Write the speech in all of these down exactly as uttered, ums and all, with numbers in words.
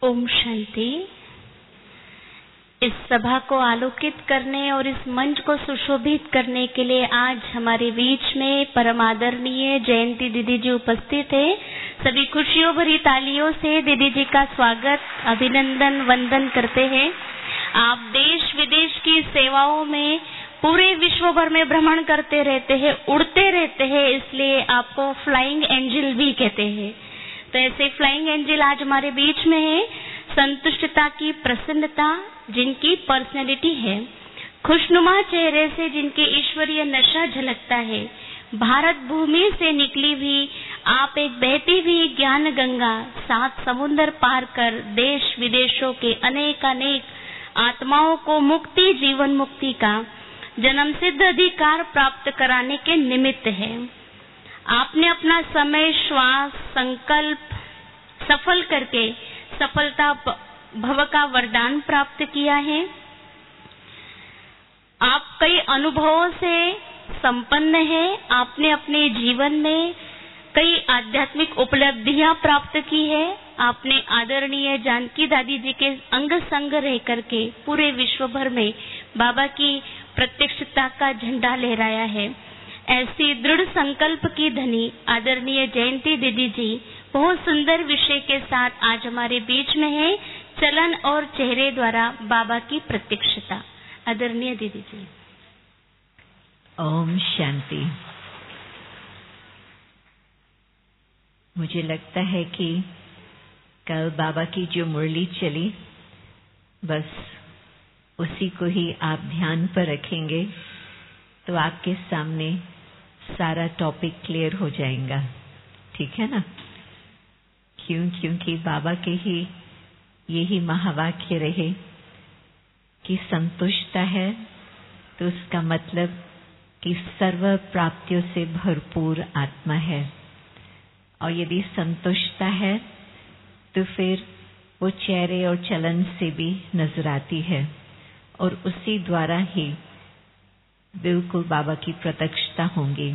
ओम शांति। इस सभा को आलोकित करने और इस मंच को सुशोभित करने के लिए आज हमारे बीच में परम आदरणीय जयंती दीदी जी उपस्थित है। सभी खुशियों भरी तालियों से दीदी जी का स्वागत, अभिनंदन, वंदन करते हैं। आप देश विदेश की सेवाओं में पूरे विश्व भर में भ्रमण करते रहते हैं, उड़ते रहते हैं, इसलिए आपको फ्लाइंग एंजल भी कहते हैं। तो ऐसे फ्लाइंग एंजल आज हमारे बीच में है। संतुष्टता की प्रसन्नता जिनकी पर्सनैलिटी है, खुशनुमा चेहरे से जिनके ईश्वरीय नशा झलकता है, भारत भूमि से निकली हुई आप एक बहती हुई ज्ञान गंगा, सात समुंदर पार कर देश विदेशों के अनेक अनेक आत्माओं को मुक्ति, जीवन मुक्ति का जन्म सिद्ध अधिकार प्राप्त कराने के निमित्त है। आपने अपना समय, श्वास, संकल्प सफल करके सफलता भव का वरदान प्राप्त किया है। आप कई अनुभवों से संपन्न हैं। आपने अपने जीवन में कई आध्यात्मिक उपलब्धियां प्राप्त की है। आपने आदरणीय जानकी दादी जी के अंग संग रह करके पूरे विश्व भर में बाबा की प्रत्यक्षता का झंडा लहराया है। ऐसी दृढ़ संकल्प की धनी आदरणीय जयंती दीदी जी बहुत सुंदर विषय के साथ आज हमारे बीच में है। चलन और चेहरे द्वारा बाबा की प्रत्यक्षता। आदरणीय दीदी जी। ओम शांति। मुझे लगता है कि कल बाबा की जो मुरली चली, बस उसी को ही आप ध्यान पर रखेंगे तो आपके सामने सारा टॉपिक क्लियर हो जाएगा। ठीक है ना? क्यों? क्योंकि बाबा के ही यही महावाक्य रहे कि संतुष्ट है तो उसका मतलब कि सर्व प्राप्तियों से भरपूर आत्मा है, और यदि संतुष्ट है तो फिर वो चेहरे और चलन से भी नजर आती है, और उसी द्वारा ही बिल्कुल बाबा की प्रत्यक्षता होंगी।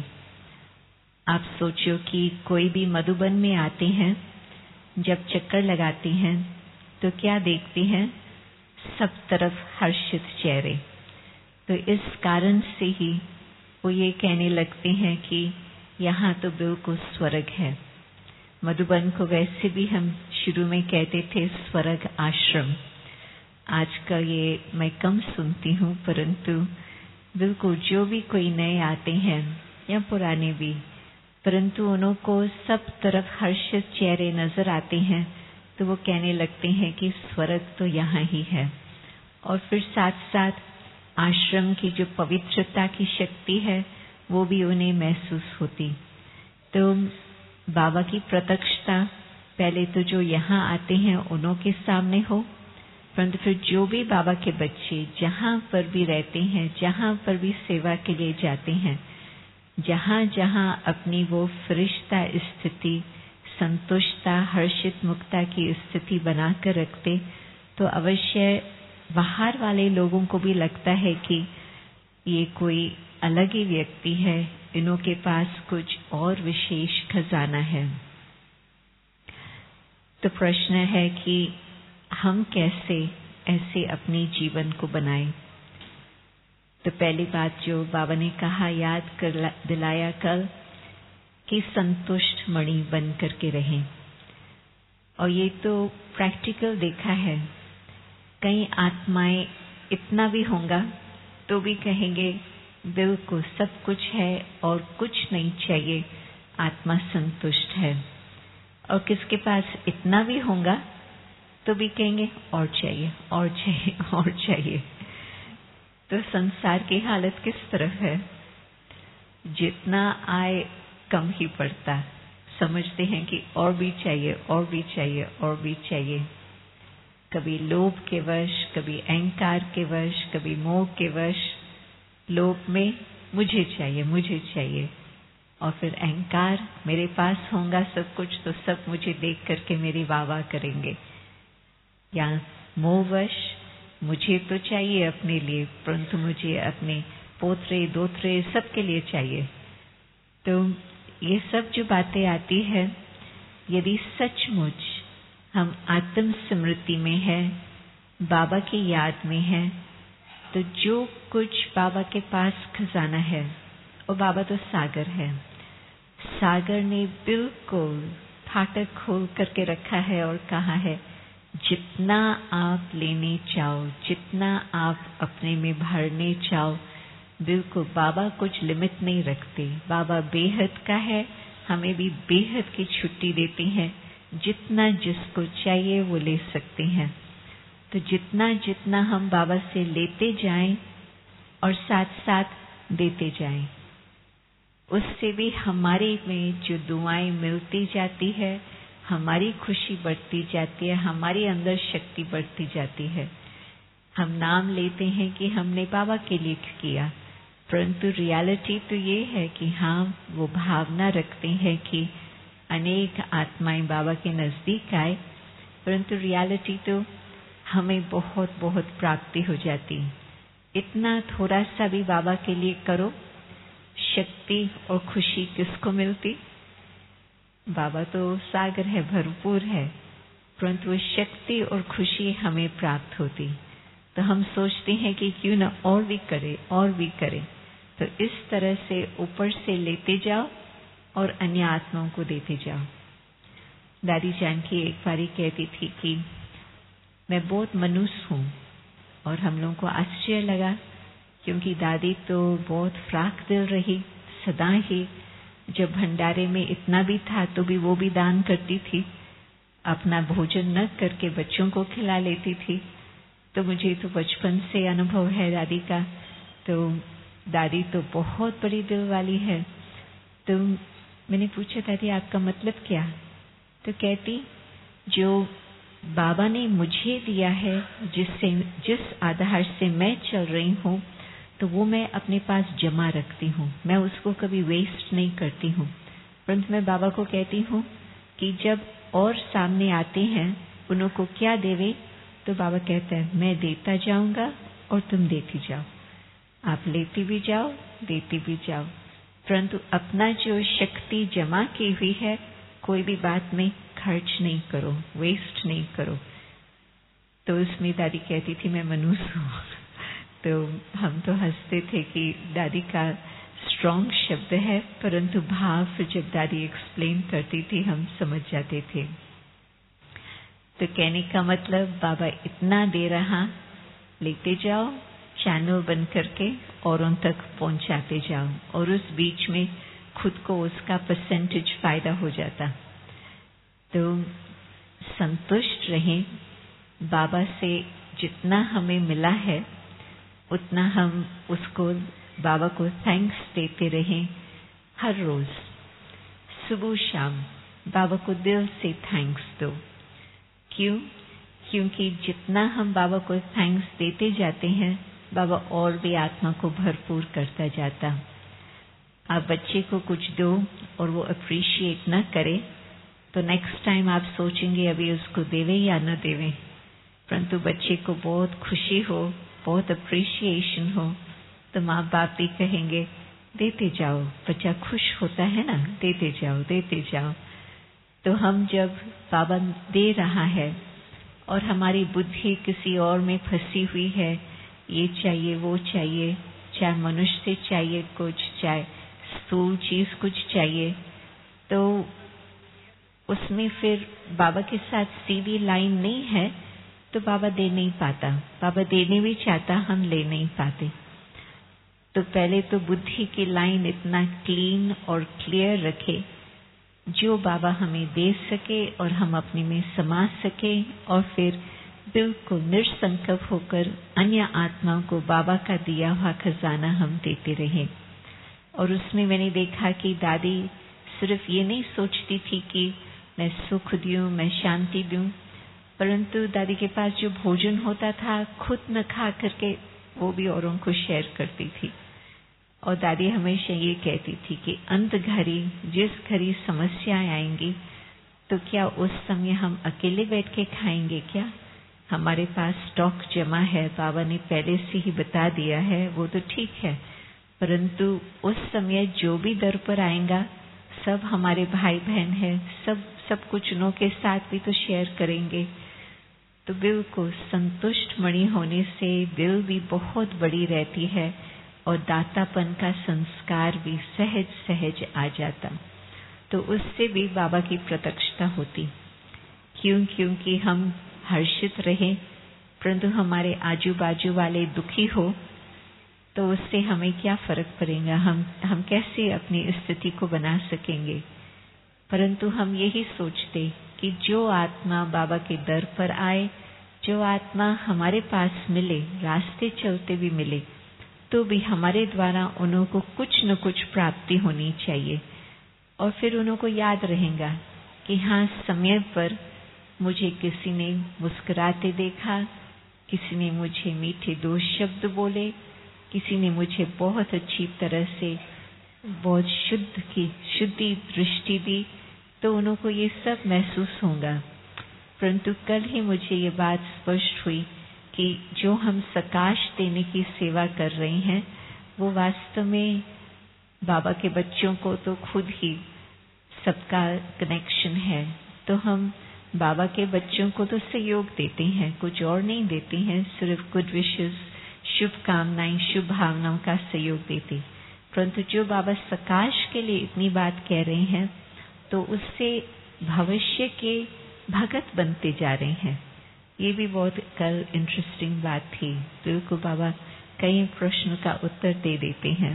आप सोचो कि कोई भी मधुबन में आते हैं, जब चक्कर लगाते हैं तो क्या देखते हैं? सब तरफ हर्षित चेहरे। तो इस कारण से ही वो ये कहने लगते हैं कि यहाँ तो बिल्कुल स्वर्ग है। मधुबन को वैसे भी हम शुरू में कहते थे स्वर्ग आश्रम। आजकल ये मैं कम सुनती हूँ, परंतु बिल्कुल जो भी कोई नए आते हैं या पुराने भी, परंतु उन्हों को सब तरफ हर्षित चेहरे नजर आते हैं तो वो कहने लगते हैं कि स्वर्ग तो यहाँ ही है। और फिर साथ साथ आश्रम की जो पवित्रता की शक्ति है वो भी उन्हें महसूस होती। तो बाबा की प्रत्यक्षता पहले तो जो यहाँ आते हैं उन्हों के सामने हो, परंतु फिर जो भी बाबा के बच्चे जहाँ पर भी रहते हैं, जहाँ पर भी सेवा के लिए जाते हैं, जहाँ जहाँ अपनी वो फरिश्ता स्थिति, संतुष्टता, हर्षित मुक्ता की स्थिति बनाकर रखते, तो अवश्य बाहर वाले लोगों को भी लगता है कि ये कोई अलग ही व्यक्ति है, इनों के पास कुछ और विशेष खजाना है। तो प्रश्न है कि हम कैसे ऐसे अपने जीवन को बनाएं। तो पहली बात जो बाबा ने कहा, याद कर दिलाया कल, कि संतुष्ट मणि बन करके रहें। और ये तो प्रैक्टिकल देखा है। कई आत्माएं इतना भी होगा तो भी कहेंगे बिल्कुल सब कुछ है और कुछ नहीं चाहिए, आत्मा संतुष्ट है। और किसके पास इतना भी होगा तो भी कहेंगे और चाहिए, और चाहिए, और चाहिए। तो संसार की हालत किस तरफ है? जितना आए कम ही पड़ता। समझते हैं कि और भी चाहिए, और भी चाहिए, और भी चाहिए। कभी लोभ के वश, कभी अहंकार के वश, कभी मोह के वश। लोभ में मुझे चाहिए, मुझे चाहिए, और फिर अहंकार, मेरे पास होगा सब कुछ तो सब मुझे देख करके मेरी वाह वाह करेंगे। या मोहवश, मुझे तो चाहिए अपने लिए, परंतु मुझे अपने पोतरे दोतरे सबके लिए चाहिए। तो ये सब जो बातें आती है, यदि सचमुच हम आत्म स्मृति में है, बाबा की याद में है, तो जो कुछ बाबा के पास खजाना है, और बाबा तो सागर है, सागर ने बिल्कुल फाटक खोल करके रखा है और कहा है जितना आप लेने चाहो, जितना आप अपने में भरने चाहो, बिल्कुल बाबा कुछ लिमिट नहीं रखते। बाबा बेहद का है, हमें भी बेहद की छुट्टी देती हैं, जितना जिसको चाहिए वो ले सकते हैं। तो जितना जितना हम बाबा से लेते जाएं और साथ साथ देते जाएं, उससे भी हमारे में जो दुआएं मिलती जाती है, हमारी खुशी बढ़ती जाती है, हमारे अंदर शक्ति बढ़ती जाती है। हम नाम लेते हैं कि हमने बाबा के लिए किया, परंतु रियलिटी तो ये है कि हाँ, वो भावना रखते हैं कि अनेक आत्माएं बाबा के नजदीक आए, परंतु रियलिटी तो हमें बहुत बहुत प्राप्ति हो जाती। इतना थोड़ा सा भी बाबा के लिए करो, शक्ति और खुशी किसको मिलती? बाबा तो सागर है, भरपूर है, परंतु शक्ति और खुशी हमें प्राप्त होती। तो हम सोचते हैं कि क्यों ना और भी करे और भी करे। तो इस तरह से ऊपर से लेते जाओ और अन्य आत्माओं को देते जाओ। दादी जानकी एक बारी कहती थी कि मैं बहुत मनुष्य हूँ, और हम लोगों को आश्चर्य लगा, क्योंकि दादी तो बहुत फ्राक दिल रही, सदा ही जब भंडारे में इतना भी था तो भी वो भी दान करती थी, अपना भोजन न करके बच्चों को खिला लेती थी। तो मुझे तो बचपन से अनुभव है दादी का। तो दादी तो बहुत बड़ी दिल वाली है। तो मैंने पूछा, दादी आपका मतलब क्या? तो कहती, जो बाबा ने मुझे दिया है, जिससे जिस आधार से मैं चल रही हूँ, तो वो मैं अपने पास जमा रखती हूँ, मैं उसको कभी वेस्ट नहीं करती हूँ। परंतु मैं बाबा को कहती हूँ कि जब और सामने आते हैं उनको क्या देवे, तो बाबा कहता है मैं देता जाऊंगा और तुम देती जाओ, आप लेती भी जाओ देती भी जाओ, परंतु अपना जो शक्ति जमा की हुई है कोई भी बात में खर्च नहीं करो, वेस्ट नहीं करो। तो उसमें दादी कहती थी मैं मनुष्य हूँ। तो हम तो हंसते थे कि दादी का स्ट्रॉन्ग शब्द है, परंतु भाव जब दादी एक्सप्लेन करती थी हम समझ जाते थे। तो कहने का मतलब बाबा इतना दे रहा, लेते जाओ, चैनल बन करके औरों तक पहुंचाते जाओ, और उस बीच में खुद को उसका परसेंटेज फायदा हो जाता। तो संतुष्ट रहें, बाबा से जितना हमें मिला है उतना हम उसको, बाबा को थैंक्स देते रहें। हर रोज सुबह शाम बाबा को दिल से थैंक्स दो। क्यों? क्योंकि जितना हम बाबा को थैंक्स देते जाते हैं, बाबा और भी आत्मा को भरपूर करता जाता। आप बच्चे को कुछ दो और वो अप्रिशिएट न करे, तो नेक्स्ट टाइम आप सोचेंगे अभी उसको देवे या न देवे। परंतु बच्चे को बहुत खुशी हो, बहुत अप्रिशिएशन हो, तो माँ बाप भी कहेंगे देते जाओ, बच्चा खुश होता है ना, देते जाओ देते जाओ। तो हम जब बाबा दे रहा है और हमारी बुद्धि किसी और में फंसी हुई है, ये चाहिए वो चाहिए, चाहे मनुष्य से चाहिए कुछ, चाहे स्थूल चीज कुछ चाहिए, तो उसमें फिर बाबा के साथ सीधी लाइन नहीं है, तो बाबा दे नहीं पाता। बाबा देने भी चाहता, हम ले नहीं पाते। तो पहले तो बुद्धि की लाइन इतना क्लीन और क्लियर रखे, जो बाबा हमें दे सके और हम अपने में समा सके, और फिर बिल्कुल निसंकल्प होकर अन्य आत्माओं को बाबा का दिया हुआ खजाना हम देते रहे। और उसमें मैंने देखा कि दादी सिर्फ ये नहीं सोचती थी कि मैं सुख दूं, मैं शांति दूं, परंतु दादी के पास जो भोजन होता था खुद न खा करके वो भी औरों को शेयर करती थी। और दादी हमेशा ये कहती थी कि अंत घड़ी, जिस घड़ी समस्याएं आएंगी, तो क्या उस समय हम अकेले बैठ के खाएंगे क्या? हमारे पास स्टॉक जमा है, बाबा ने पहले से ही बता दिया है, वो तो ठीक है, परंतु उस समय जो भी दर पर आएगा सब हमारे भाई बहन है, सब सब कुछ उनों के साथ भी तो शेयर करेंगे। तो दिल को संतुष्ट मणि होने से दिल भी बहुत बड़ी रहती है और दातापन का संस्कार भी सहज सहज आ जाता। तो उससे भी बाबा की प्रत्यक्षता होती। क्यों? क्योंकि हम हर्षित रहे परंतु हमारे आजू बाजू वाले दुखी हो तो उससे हमें क्या फर्क पड़ेगा? हम हम कैसे अपनी स्थिति को बना सकेंगे? परंतु हम यही सोचते कि जो आत्मा बाबा के दर पर आए, जो आत्मा हमारे पास मिले, रास्ते चलते भी मिले, तो भी हमारे द्वारा उन्हों को कुछ न कुछ प्राप्ति होनी चाहिए। और फिर उन्हों को याद रहेगा कि हाँ, समय पर मुझे किसी ने मुस्कुराते देखा, किसी ने मुझे मीठे दो शब्द बोले, किसी ने मुझे बहुत अच्छी तरह से बहुत शुद्ध की शुद्धि दृष्टि दी, तो उन्हों को ये सब महसूस होगा। परंतु कल ही मुझे ये बात स्पष्ट हुई कि जो हम सकाश देने की सेवा कर रहे हैं वो वास्तव में बाबा के बच्चों को तो खुद ही सबका कनेक्शन है। तो हम बाबा के बच्चों को तो सहयोग देते हैं, कुछ और नहीं देते हैं, सिर्फ गुड विशेस, शुभकामनाएं, शुभ भावनाओं का सहयोग देते। परंतु जो बाबा सकाश के लिए इतनी बात कह रहे हैं तो उससे भविष्य के भगत बनते जा रहे हैं। ये भी बहुत कल इंटरेस्टिंग बात थी। दिल को बाबा कई प्रश्न का उत्तर दे देते हैं।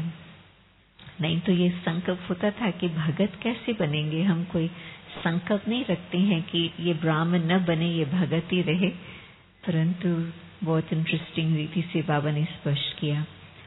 नहीं तो ये संकल्प होता था कि भगत कैसे बनेंगे। हम कोई संकल्प नहीं रखते हैं कि ये ब्राह्मण न बने, ये भगत ही रहे। परंतु बहुत इंटरेस्टिंग रीति से बाबा ने स्पष्ट किया।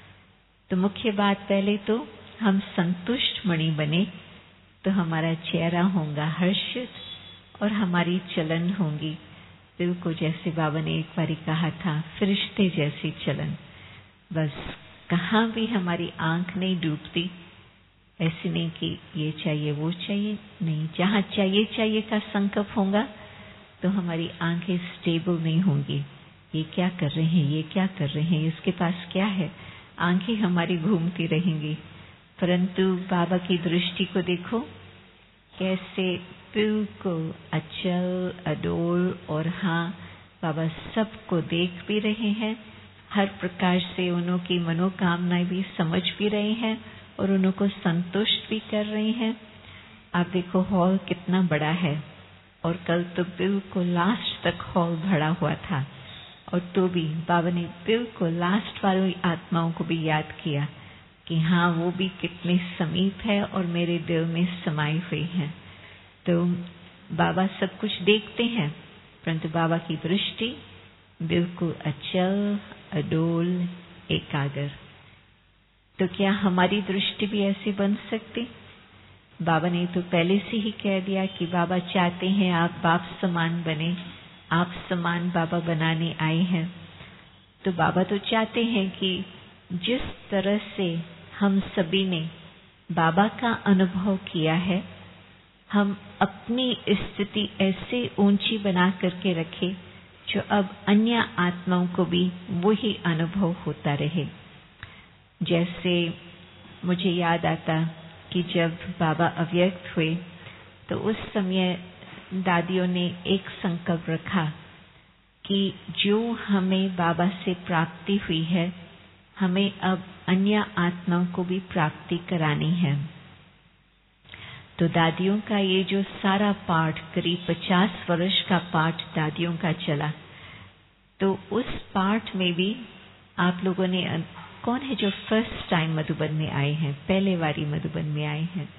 तो मुख्य बात, पहले तो हम संतुष्ट मणि बने तो हमारा चेहरा होगा हर्षित और हमारी चलन होंगी दिल को, जैसे बाबा ने एक बारी कहा था, फरिश्ते जैसी चलन। बस कहाँ भी हमारी आंख नहीं डूबती। ऐसे नहीं कि ये चाहिए वो चाहिए, नहीं, जहाँ चाहिए चाहिए का संकल्प होगा तो हमारी आंखें स्टेबल नहीं होंगी। ये क्या कर रहे हैं, ये क्या कर रहे हैं, इसके पास क्या है, आंखें हमारी घूमती रहेंगी। परंतु बाबा की दृष्टि को देखो कैसे बिल्कुल अचल अडोल, और हाँ, बाबा सबको देख भी रहे हैं, हर प्रकार से उन्हों की मनोकामनाएं भी समझ भी रहे हैं और उन्हों को संतुष्ट भी कर रहे हैं। आप देखो हॉल कितना बड़ा है और कल तो बिल्कुल लास्ट तक हॉल भरा हुआ था, और तो भी बाबा ने बिल्कुल लास्ट वाली आत्माओं को भी याद किया कि हाँ, वो भी कितने समीप है और मेरे दिल में समाई हुई है। तो बाबा सब कुछ देखते हैं परंतु बाबा की दृष्टि बिल्कुल अचल अडोल एकाग्र। तो क्या हमारी दृष्टि भी ऐसी बन सकती? बाबा ने तो पहले से ही कह दिया कि बाबा चाहते हैं आप बाप समान बने, आप समान बाबा बनाने आए हैं। तो बाबा तो चाहते हैं कि जिस तरह से हम सभी ने बाबा का अनुभव किया है, हम अपनी स्थिति ऐसे ऊंची बना करके रखें जो अब अन्य आत्माओं को भी वही अनुभव होता रहे। जैसे मुझे याद आता कि जब बाबा अव्यक्त हुए तो उस समय दादियों ने एक संकल्प रखा कि जो हमें बाबा से प्राप्ति हुई है, हमें अब अन्य आत्माओं को भी प्राप्ति करानी है। तो दादियों का ये जो सारा पाठ, करीब पचास वर्ष का पाठ दादियों का चला, तो उस पाठ में भी आप लोगों ने, कौन है जो फर्स्ट टाइम मधुबन में आए हैं, पहले बारी मधुबन में आए हैं?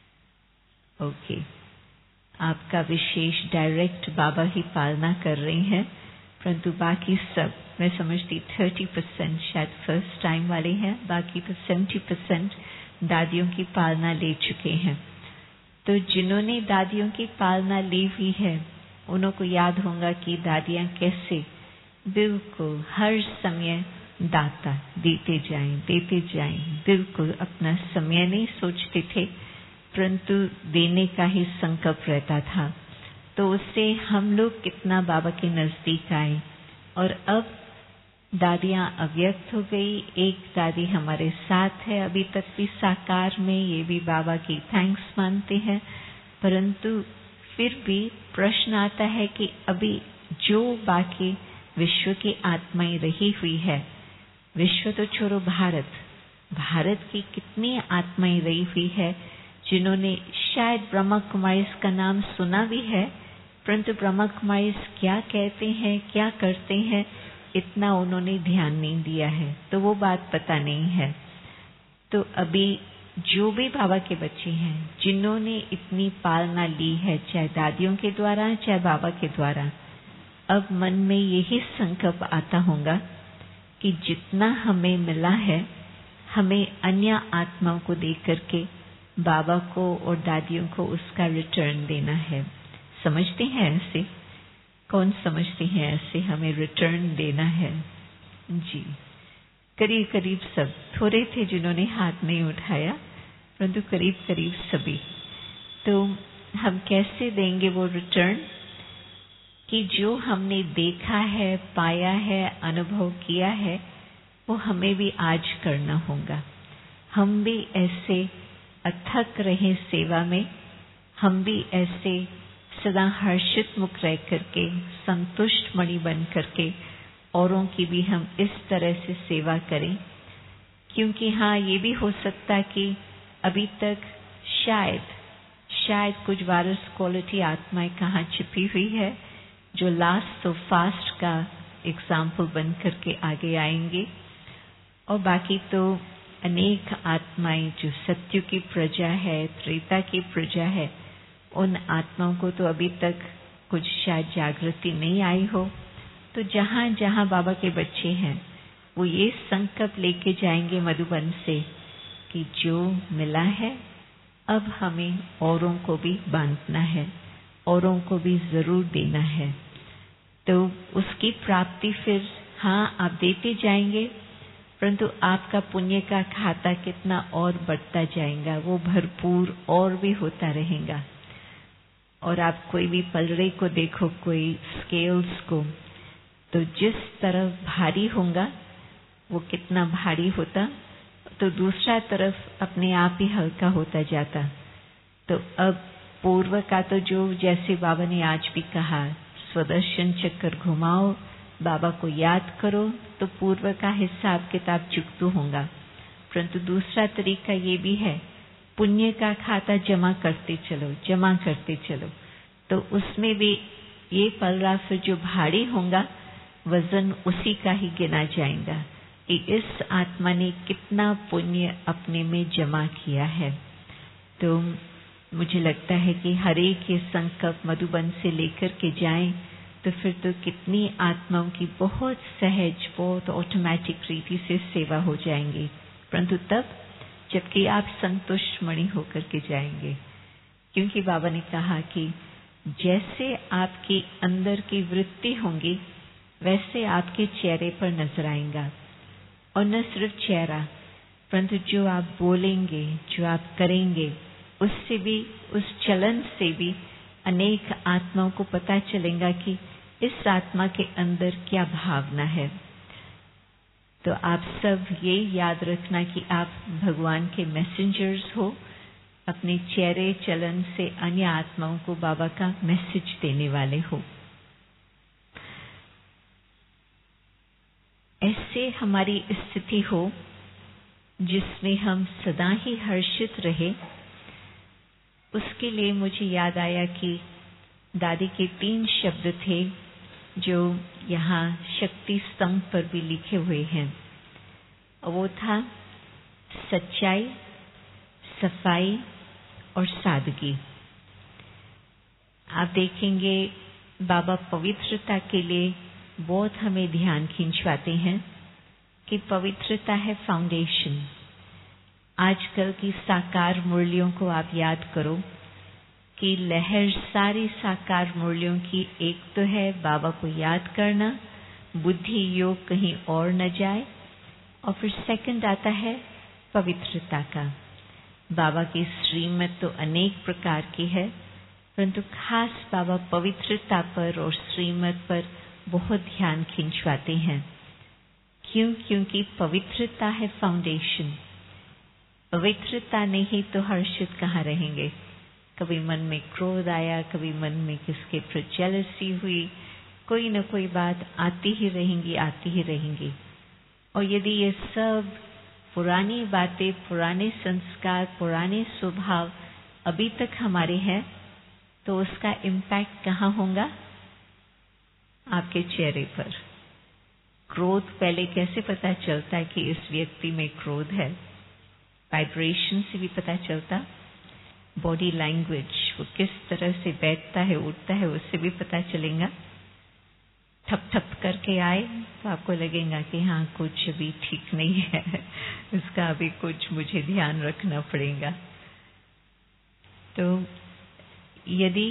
ओके, आपका विशेष डायरेक्ट बाबा ही पालना कर रहे हैं, परंतु बाकी सब मैं समझती थर्टी परसेंट शायद फर्स्ट टाइम वाले हैं, बाकी तो सेवेंटी परसेंट दादियों की पालना ले चुके हैं। तो जिन्होंने दादियों की पालना ली हुई है उन्हों को याद होगा कि दादियां कैसे बिल्कुल हर समय दाता देते जाएं देते जाएं, बिल्कुल अपना समय नहीं सोचते थे परंतु देने का ही संकल्प रहता था। तो उससे हम लोग कितना बाबा के नजदीक आए। और अब दादियां अव्यक्त हो गई, एक दादी हमारे साथ है अभी तक भी साकार में, ये भी बाबा की थैंक्स मानते हैं। परंतु फिर भी प्रश्न आता है कि अभी जो बाकी विश्व की आत्माएं रही हुई है, विश्व तो छोड़ो, भारत भारत की कितनी आत्माएं रही हुई है जिन्होंने शायद ब्रह्मा कुमारीज का नाम सुना भी है, परंतु ब्रह्मा कुमारीज क्या कहते हैं, क्या करते हैं, इतना उन्होंने ध्यान नहीं दिया है, तो वो बात पता नहीं है। तो अभी जो भी बाबा के बच्चे हैं जिन्होंने इतनी पालना ली है, चाहे दादियों के द्वारा चाहे बाबा के द्वारा, अब मन में यही संकल्प आता होगा कि जितना हमें मिला है हमें अन्य आत्माओं को दे करके बाबा को और दादियों को उसका रिटर्न देना है। समझते हैं ऐसे? कौन समझते हैं ऐसे हमें रिटर्न देना है? जी, करीब करीब सब, थोड़े थे जिन्होंने हाथ नहीं उठाया, परंतु करीब करीब सभी। तो हम कैसे देंगे वो रिटर्न कि जो हमने देखा है, पाया है, अनुभव किया है, वो हमें भी आज करना होगा। हम भी ऐसे अथक रहे सेवा में, हम भी ऐसे सदा हर्षित मुख रह करके, संतुष्ट मणि बन करके औरों की भी हम इस तरह से सेवा करें। क्योंकि हाँ, ये भी हो सकता कि अभी तक शायद शायद कुछ वायरस क्वालिटी आत्माएं कहाँ छिपी हुई है जो लास्ट तो फास्ट का एग्जाम्पल बन करके आगे आएंगे, और बाकी तो अनेक आत्माएं जो सत्य की प्रजा है, त्रेता की प्रजा है, उन आत्माओं को तो अभी तक कुछ शायद जागृति नहीं आई हो। तो जहाँ जहाँ बाबा के बच्चे हैं वो ये संकल्प लेके जाएंगे मधुबन से कि जो मिला है अब हमें औरों को भी बांटना है, औरों को भी जरूर देना है। तो उसकी प्राप्ति फिर हाँ आप देते जाएंगे, परंतु आपका पुण्य का खाता कितना और बढ़ता जाएगा, वो भरपूर और भी होता रहेगा। और आप कोई भी पलड़े को देखो, कोई स्केल्स को, तो जिस तरफ भारी होगा वो कितना भारी होता, तो दूसरा तरफ अपने आप ही हल्का होता जाता। तो अब पूर्व का तो जो जैसे बाबा ने आज भी कहा, स्वदर्शन चक्कर घुमाओ, बाबा को याद करो, तो पूर्व का हिसाब किताब चुकतू होगा। परंतु दूसरा तरीका ये भी है, पुण्य का खाता जमा करते चलो, जमा करते चलो, तो उसमें भी ये पलड़ा फिर जो भारी होगा वजन उसी का ही गिना जाएगा कि इस आत्मा ने कितना पुण्य अपने में जमा किया है। तो मुझे लगता है कि हर एक ये संकल्प मधुबन से लेकर के जाएं तो फिर तो कितनी आत्माओं की बहुत सहज, बहुत ऑटोमेटिक रीति से सेवा हो जाएंगी। परंतु तब जबकि आप संतुष्ट मणि होकर के जाएंगे, क्योंकि बाबा ने कहा कि जैसे आपकी अंदर की वृत्ति होंगी वैसे आपके चेहरे पर नजर आएगा। और न सिर्फ चेहरा, परंतु जो आप बोलेंगे, जो आप करेंगे, उससे भी, उस चलन से भी अनेक आत्माओं को पता चलेगा कि इस आत्मा के अंदर क्या भावना है। तो आप सब ये याद रखना कि आप भगवान के मैसेंजर्स हो, अपने चेहरे चलन से अन्य आत्माओं को बाबा का मैसेज देने वाले हो। ऐसे हमारी स्थिति हो जिसमें हम सदा ही हर्षित रहे। उसके लिए मुझे याद आया कि दादी के तीन शब्द थे जो यहाँ शक्ति स्तंभ पर भी लिखे हुए हैं। वो था सच्चाई, सफाई और सादगी। आप देखेंगे बाबा पवित्रता के लिए बहुत हमें ध्यान खिंचवाते हैं कि पवित्रता है फाउंडेशन। आजकल की साकार मुरलियों को आप याद करो कि लहर सारी साकार मुरलियों की एक तो है बाबा को याद करना, बुद्धि योग कहीं और न जाए, और फिर सेकंड आता है पवित्रता का। बाबा की श्रीमत तो अनेक प्रकार की है, परंतु खास बाबा पवित्रता पर और श्रीमत पर बहुत ध्यान खिंचवाते हैं। क्यों? क्योंकि पवित्रता है फाउंडेशन। पवित्रता नहीं तो हर्षित कहाँ रहेंगे? कभी मन में क्रोध आया, कभी मन में किसके प्रति जेलसी हुई, कोई न कोई बात आती ही रहेंगी आती ही रहेंगी। और यदि ये सब पुरानी बातें, पुराने संस्कार, पुराने स्वभाव अभी तक हमारे हैं, तो उसका इम्पैक्ट कहाँ होगा? आपके चेहरे पर। क्रोध पहले कैसे पता चलता है कि इस व्यक्ति में क्रोध है? वाइब्रेशन से भी पता चलता, बॉडी लैंग्वेज, वो किस तरह से बैठता है, उठता है, उससे भी पता चलेगा। ठप ठप करके आए तो आपको लगेगा कि हाँ कुछ अभी ठीक नहीं है, इसका अभी कुछ मुझे ध्यान रखना पड़ेगा। तो यदि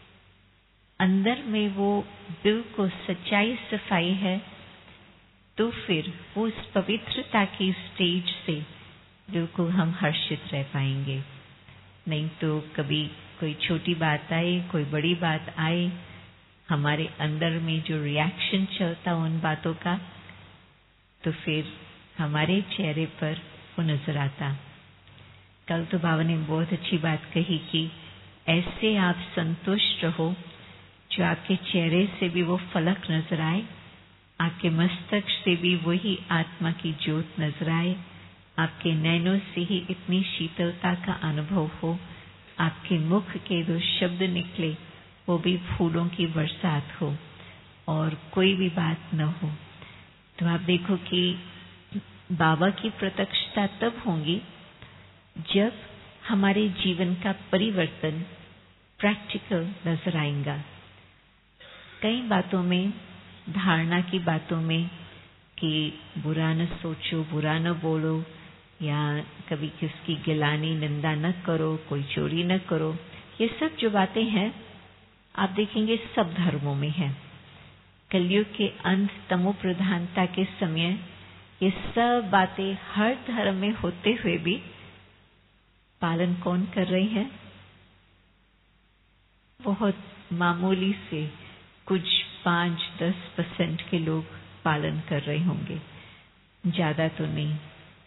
अंदर में वो बिल्कुल सच्चाई सफाई है, तो फिर वो उस पवित्रता की स्टेज से बिल्कुल हम हर्षित रह पाएंगे। नहीं तो कभी कोई छोटी बात आए, कोई बड़ी बात आए, हमारे अंदर में जो रिएक्शन चलता उन बातों का, तो फिर हमारे चेहरे पर वो नजर आता। कल तो बाबा ने बहुत अच्छी बात कही कि ऐसे आप संतुष्ट रहो जो आपके चेहरे से भी वो फलक नजर आए, आपके मस्तक से भी वही आत्मा की ज्योत नजर आए, आपके नैनों से ही इतनी शीतलता का अनुभव हो, आपके मुख के दो शब्द निकले वो भी फूलों की बरसात हो और कोई भी बात न हो। तो आप देखो कि बाबा की प्रत्यक्षता तब होगी जब हमारे जीवन का परिवर्तन प्रैक्टिकल नजर आएगा। कई बातों में, धारणा की बातों में कि बुरा न सोचो, बुरा न बोलो, या कभी किसकी गिलानी निंदा न करो, कोई चोरी न करो, ये सब जो बातें हैं आप देखेंगे सब धर्मों में है। कलयुग के अंत, तमो प्रधानता के समय ये सब बातें हर धर्म में होते हुए भी पालन कौन कर रहे हैं? बहुत मामूली से कुछ पांच दस परसेंट के लोग पालन कर रहे होंगे, ज्यादा तो नहीं।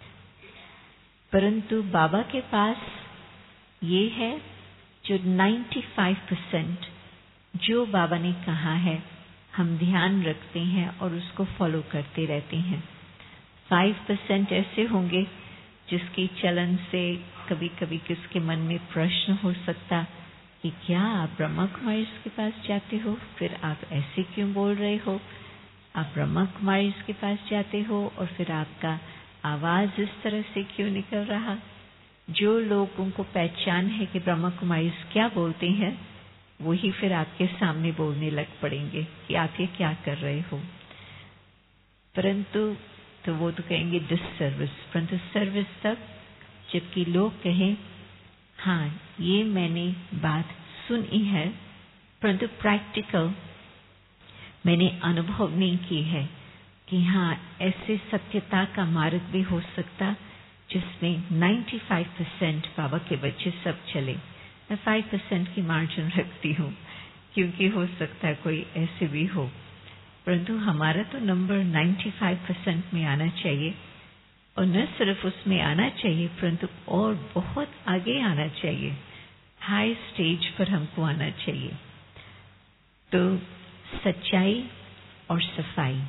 परंतु बाबा के पास ये है जो पचानवे परसेंट जो बाबा ने कहा है हम ध्यान रखते हैं और उसको फॉलो करते रहते हैं। पाँच परसेंट ऐसे होंगे जिसकी चलन से कभी कभी किसके मन में प्रश्न हो सकता कि क्या आप ब्रह्मा कुमारी के पास जाते हो, फिर आप ऐसे क्यों बोल रहे हो? आप ब्रह्मा कुमारी के पास जाते हो और फिर आपका आवाज इस तरह से क्यों निकल रहा? जो लोगों को पहचान है कि ब्रह्मा कुमारी क्या बोलते हैं, वही फिर आपके सामने बोलने लग पड़ेंगे कि आप ये क्या कर रहे हो। परंतु तो वो तो कहेंगे डिससर्विस, परंतु सर्विस तब जबकि लोग कहें हाँ ये मैंने बात सुनी है, परंतु प्रैक्टिकल मैंने अनुभव नहीं की है कि हाँ ऐसे सत्यता का मार्ग भी हो सकता जिसमें पचानवे परसेंट बाबा के बच्चे सब चले। मैं पाँच परसेंट की मार्जिन रखती हूँ क्योंकि हो सकता है कोई ऐसे भी हो, परंतु हमारा तो नंबर पचानवे परसेंट में आना चाहिए। और न सिर्फ उसमें आना चाहिए परंतु और बहुत आगे आना चाहिए, हाई स्टेज पर हमको आना चाहिए। तो सच्चाई और सफाई,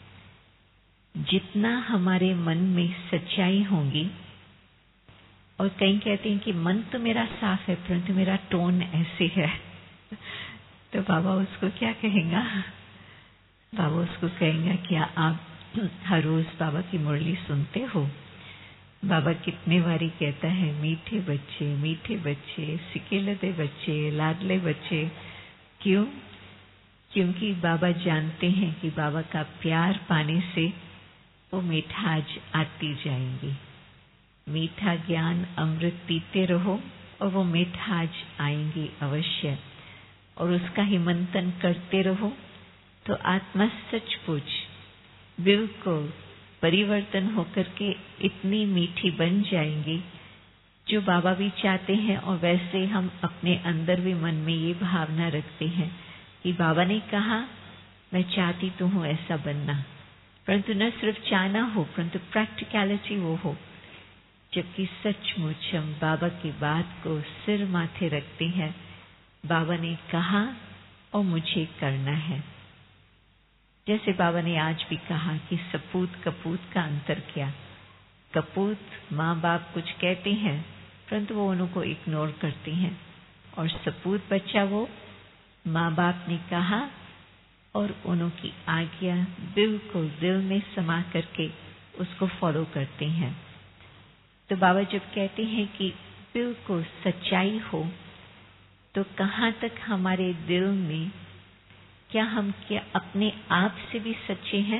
जितना हमारे मन में सच्चाई होगी, और कई कहते हैं कि मन तो मेरा साफ है परंतु मेरा टोन ऐसे है, तो बाबा उसको क्या कहेगा? बाबा उसको कहेगा क्या आप हर रोज बाबा की मुरली सुनते हो? बाबा कितने बारी कहता है मीठे बच्चे, मीठे बच्चे, सिकेलते बच्चे, लाडले बच्चे। क्यों? क्योंकि बाबा जानते हैं कि बाबा का प्यार पाने से वो मिठास आती जाएंगी। मीठा ज्ञान अमृत पीते रहो और वो मिठास आएंगी अवश्य, और उसका ही मंथन करते रहो तो आत्मा सचमुच बिल्कुल परिवर्तन होकर के इतनी मीठी बन जाएंगी जो बाबा भी चाहते हैं। और वैसे हम अपने अंदर भी मन में ये भावना रखते हैं कि बाबा ने कहा मैं चाहती तो हूँ ऐसा बनना, परंतु न सिर्फ चाहना हो परंतु प्रैक्टिकलिटी वो हो जबकि सचमुच हम बाबा की बात को सिर माथे रखते हैं। बाबा ने कहा और मुझे करना है। जैसे बाबा ने आज भी कहा कि सपूत कपूत का अंतर क्या। कपूत माँ बाप कुछ कहते हैं परंतु वो उनको इग्नोर करती हैं, और सपूत बच्चा वो माँ बाप ने कहा और उनकी आज्ञा बिल्कुल दिल में समा करके उसको फॉलो करते हैं। तो बाबा जब कहते हैं कि बिल्कुल सच्चाई हो, तो कहाँ तक हमारे दिल में, क्या हम क्या अपने आप से भी सच्चे हैं?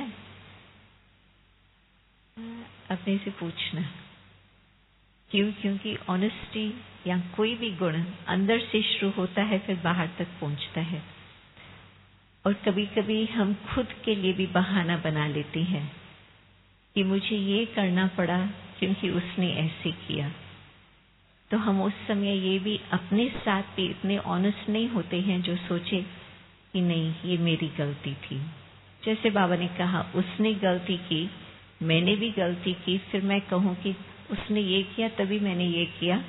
अपने से पूछना क्यों? क्योंकि ऑनेस्टी या कोई भी गुण अंदर से शुरू होता है, फिर बाहर तक पहुंचता है। और कभी कभी हम खुद के लिए भी बहाना बना लेते हैं कि मुझे ये करना पड़ा क्योंकि उसने ऐसे किया। तो हम उस समय ये भी अपने साथ भी इतने ऑनेस्ट नहीं होते हैं जो सोचे कि नहीं ये मेरी गलती थी। जैसे बाबा ने कहा उसने गलती की, मैंने भी गलती की, फिर मैं कहूँ कि उसने ये किया तभी मैंने ये किया,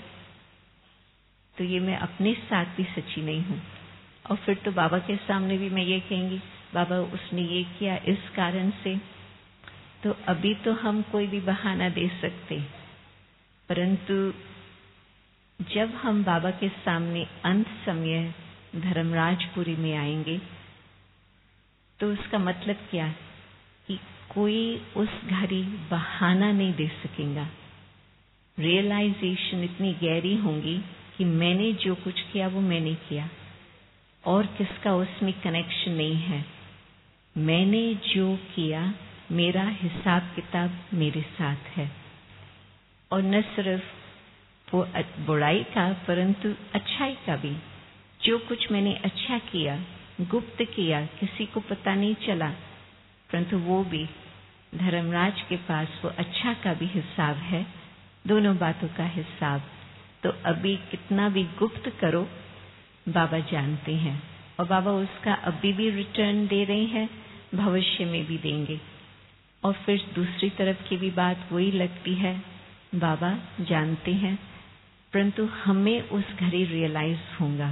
तो ये मैं अपने साथ भी सच्ची नहीं हूँ। और फिर तो बाबा के सामने भी मैं ये कहेंगी बाबा उसने ये किया इस कारण से। तो अभी तो हम कोई भी बहाना दे सकते, परंतु जब हम बाबा के सामने अंत समय धर्मराजपुरी में आएंगे तो उसका मतलब क्या कि कोई उस घड़ी बहाना नहीं दे सकेगा। रियलाइजेशन इतनी गहरी होगी कि मैंने जो कुछ किया वो मैंने किया और किसका उसमें कनेक्शन नहीं है। मैंने जो किया मेरा हिसाब किताब मेरे साथ है, और न सिर्फ वो बुराई का परंतु अच्छाई का भी। जो कुछ मैंने अच्छा किया, गुप्त किया, किसी को पता नहीं चला, परंतु वो भी धर्मराज के पास वो अच्छा का भी हिसाब है, दोनों बातों का हिसाब। तो अभी कितना भी गुप्त करो बाबा जानते हैं, और बाबा उसका अभी भी रिटर्न दे रहे हैं, भविष्य में भी देंगे। और फिर दूसरी तरफ की भी बात वही लगती है, बाबा जानते हैं परंतु हमें उस घड़ी रियलाइज होगा।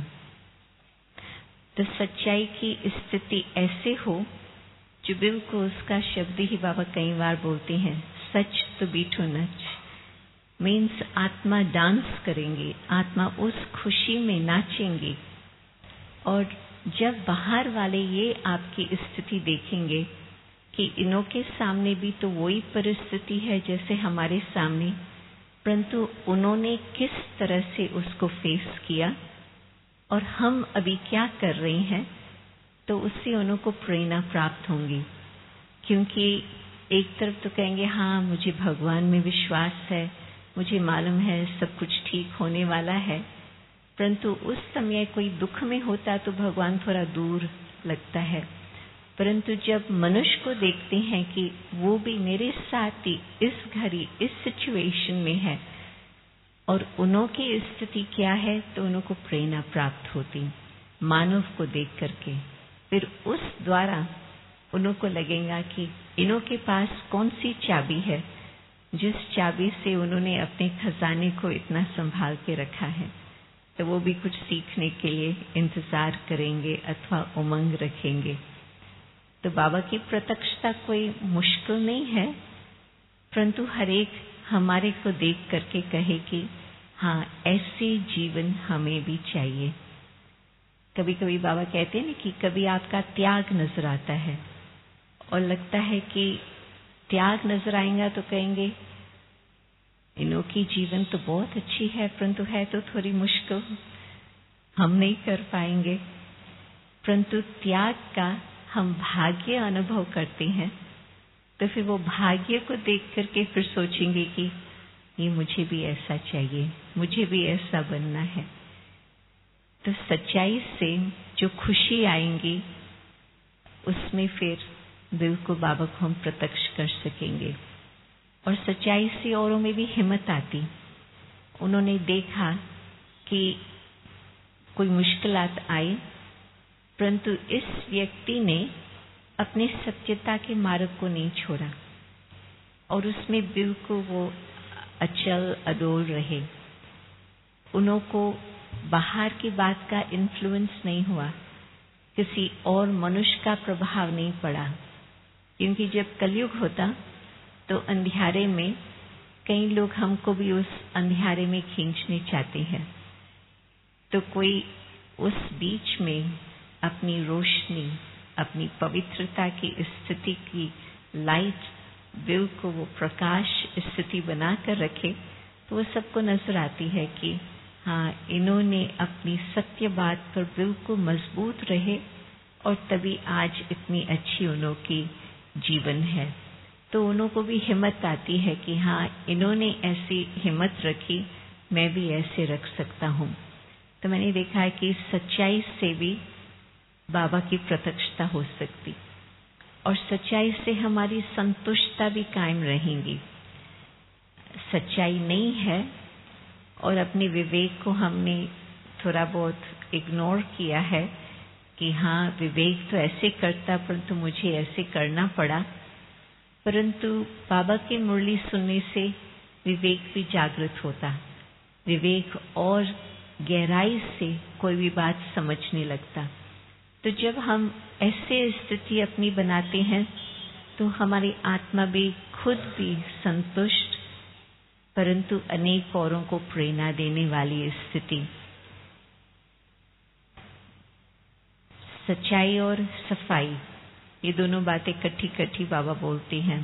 तो सच्चाई की स्थिति ऐसे हो जो बिल्कुल उसका शब्द ही बाबा कई बार बोलते हैं, सच तो बीठो नच। मीन्स आत्मा डांस करेंगे, आत्मा उस खुशी में नाचेंगे। और जब बाहर वाले ये आपकी स्थिति देखेंगे कि इनों के सामने भी तो वही परिस्थिति है जैसे हमारे सामने, परंतु उन्होंने किस तरह से उसको फेस किया और हम अभी क्या कर रहे हैं, तो उससे उनको प्रेरणा प्राप्त होंगी। क्योंकि एक तरफ तो कहेंगे हाँ मुझे भगवान में विश्वास है, मुझे मालूम है सब कुछ ठीक होने वाला है, परंतु उस समय कोई दुख में होता तो भगवान थोड़ा दूर लगता है। परंतु जब मनुष्य को देखते हैं कि वो भी मेरे साथ ही इस घड़ी इस सिचुएशन में है और उन्हों की स्थिति क्या है, तो उनको प्रेरणा प्राप्त होती मानव को देख करके। फिर उस द्वारा उनको लगेगा कि इन्हों के पास कौन सी चाबी है जिस चाबी से उन्होंने अपने खजाने को इतना संभाल के रखा है। तो वो भी कुछ सीखने के लिए इंतजार करेंगे अथवा उमंग रखेंगे। तो बाबा की प्रत्यक्षता कोई मुश्किल नहीं है, परंतु हर एक हमारे को देख करके कहे कि हाँ ऐसे जीवन हमें भी चाहिए। कभी कभी बाबा कहते हैं ना कि कभी आपका त्याग नजर आता है और लगता है कि त्याग नजर आएगा तो कहेंगे इनों की जीवन तो बहुत अच्छी है, परंतु है तो थोड़ी मुश्किल, हम नहीं कर पाएंगे। परंतु त्याग का हम भाग्य अनुभव करते हैं, तो फिर वो भाग्य को देख करके फिर सोचेंगे कि ये मुझे भी ऐसा चाहिए, मुझे भी ऐसा बनना है। तो सच्चाई से जो खुशी आएंगी उसमें फिर दिल को बाबा को हम प्रत्यक्ष कर सकेंगे। और सच्चाई से औरों में भी हिम्मत आती। उन्होंने देखा कि कोई मुश्किलात आई, परंतु इस व्यक्ति ने अपने सत्यता के मार्ग को नहीं छोड़ा और उसमें बिल्कुल वो अचल अडोल रहे। उनको बाहर की बात का इन्फ्लुएंस नहीं हुआ, किसी और मनुष्य का प्रभाव नहीं पड़ा, क्योंकि जब कलयुग होता तो अंधियारे में कई लोग हमको भी उस अंधियारे में खींचने चाहते हैं। तो कोई उस बीच में अपनी रोशनी, अपनी पवित्रता की स्थिति की लाइट, दिल को वो प्रकाश स्थिति बना कर रखे, तो वो सबको नजर आती है कि हाँ, इन्होंने अपनी सत्य बात पर बिल्कुल मजबूत रहे और तभी आज इतनी अच्छी उन्होंने जीवन है। तो उनको भी हिम्मत आती है कि हाँ, इन्होंने ऐसी हिम्मत रखी, मैं भी ऐसे रख सकता हूँ। तो मैंने देखा है कि सच्चाई से भी बाबा की प्रत्यक्षता हो सकती, और सच्चाई से हमारी संतुष्टता भी कायम रहेंगी। सच्चाई नहीं है और अपने विवेक को हमने थोड़ा बहुत इग्नोर किया है कि हाँ, विवेक तो ऐसे करता, परंतु मुझे ऐसे करना पड़ा। परंतु बाबा की मुरली सुनने से विवेक भी जागृत होता, विवेक और गहराई से कोई भी बात समझने लगता। तो जब हम ऐसे स्थिति अपनी बनाते हैं तो हमारी आत्मा भी खुद भी संतुष्ट, परंतु अनेक औरों को प्रेरणा देने वाली स्थिति। सच्चाई और सफाई, ये दोनों बातें कट्ठी कट्ठी बाबा बोलते हैं।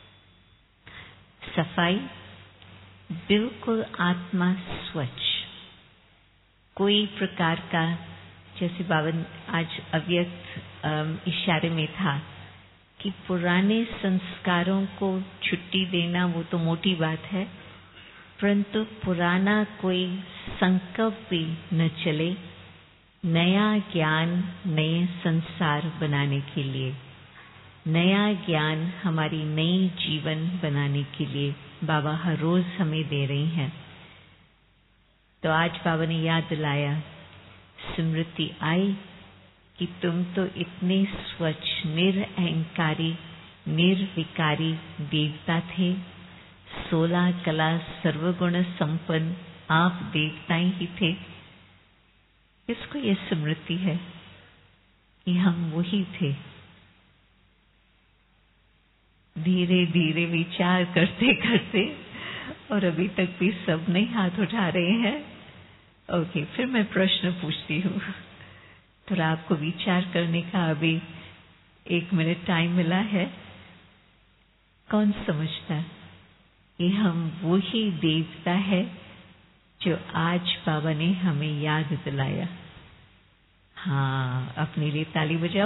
सफाई, बिल्कुल आत्मा स्वच्छ, कोई प्रकार का, जैसे बाबा आज अव्यक्त इशारे में था कि पुराने संस्कारों को छुट्टी देना वो तो मोटी बात है, परंतु पुराना कोई संकल्प भी न चले, नया ज्ञान नए संसार बनाने के लिए, नया ज्ञान हमारी नई जीवन बनाने के लिए बाबा हर रोज हमें दे रही हैं। तो आज बाबा ने याद दिलाया, स्मृति आई कि तुम तो इतने स्वच्छ, निरअहंकारी, निर्विकारी देवता थे, सोलह कला सर्वगुण संपन्न आप देवता ही थे। इसको ये स्मृति है कि हम वही थे। धीरे धीरे विचार करते करते, और अभी तक भी सब नहीं हाथ उठा रहे हैं। ओके, फिर मैं प्रश्न पूछती हूँ, थोड़ा आपको विचार करने का अभी एक मिनट टाइम मिला है। कौन समझता है कि हम वही देवता है जो आज बाबा ने हमें याद दिलाया? हाँ, अपने लिए ताली बजाओ।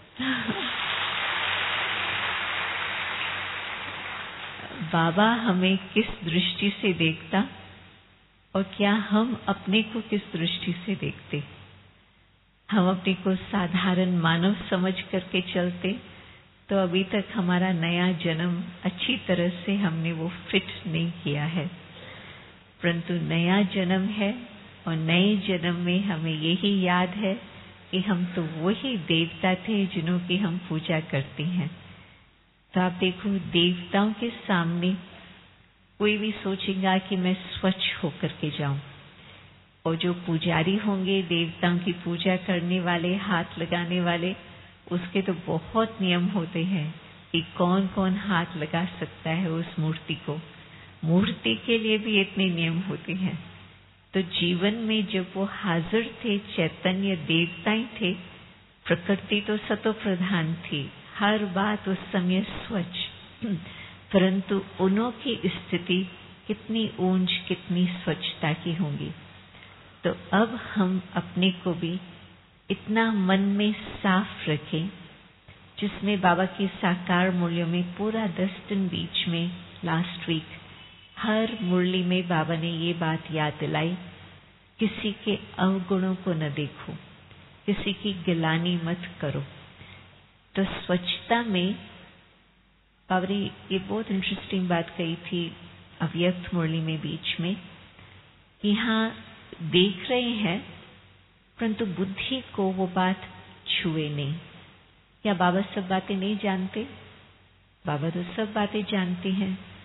बाबा हमें किस दृष्टि से देखता और क्या हम अपने को किस दृष्टि से देखते? हम अपने को साधारण मानव समझ करके चलते तो अभी तक हमारा नया जन्म अच्छी तरह से हमने वो फिट नहीं किया है। परंतु नया जन्म है और नए जन्म में हमें यही याद है कि हम तो वही देवता थे जिन्हों की हम पूजा करते हैं। तो आप देखो, देवताओं के सामने कोई भी सोचेगा कि मैं स्वच्छ होकर के जाऊं, और जो पुजारी होंगे देवताओं की पूजा करने वाले, हाथ लगाने वाले, उसके तो बहुत नियम होते हैं कि कौन कौन हाथ लगा सकता है उस मूर्ति को। मूर्ति के लिए भी इतने नियम होते हैं। तो जीवन में जब वो हाजिर थे, चैतन्य देवताएं थे, प्रकृति तो सतो प्रधान थी, हर बात उस समय स्वच्छ, परंतु उन्हों की स्थिति कितनी ऊंच, कितनी स्वच्छता की होंगी। तो अब हम अपने को भी इतना मन में साफ रखें, जिसमें बाबा की साकार मुरलियों में पूरा दस दिन बीच में लास्ट वीक हर मुरली में बाबा ने ये बात याद दिलाई, किसी के अवगुणों को न देखो, किसी की गिलानी मत करो। तो स्वच्छता में बाबा ने ये बहुत इंटरेस्टिंग बात कही थी अव्यक्त मुरली में बीच में, कि हाँ देख रहे हैं परंतु बुद्धि को वो बात छुए नहीं। क्या बाबा सब बातें नहीं जानते? बाबा तो सब बातें जानते हैं,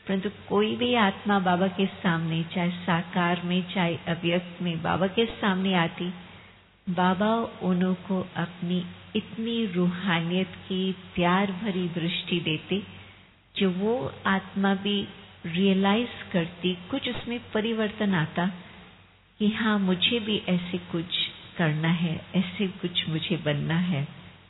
परंतु कोई भी आत्मा बाबा के सामने, चाहे साकार में चाहे अव्यक्त में, बाबा के सामने आती, बाबा उनको अपनी इतनी रूहानियत की प्यार भरी दृष्टि देते जो वो आत्मा भी रियलाइज करती, कुछ उसमें परिवर्तन आता कि हाँ मुझे भी ऐसे कुछ करना है, ऐसे कुछ मुझे बनना है।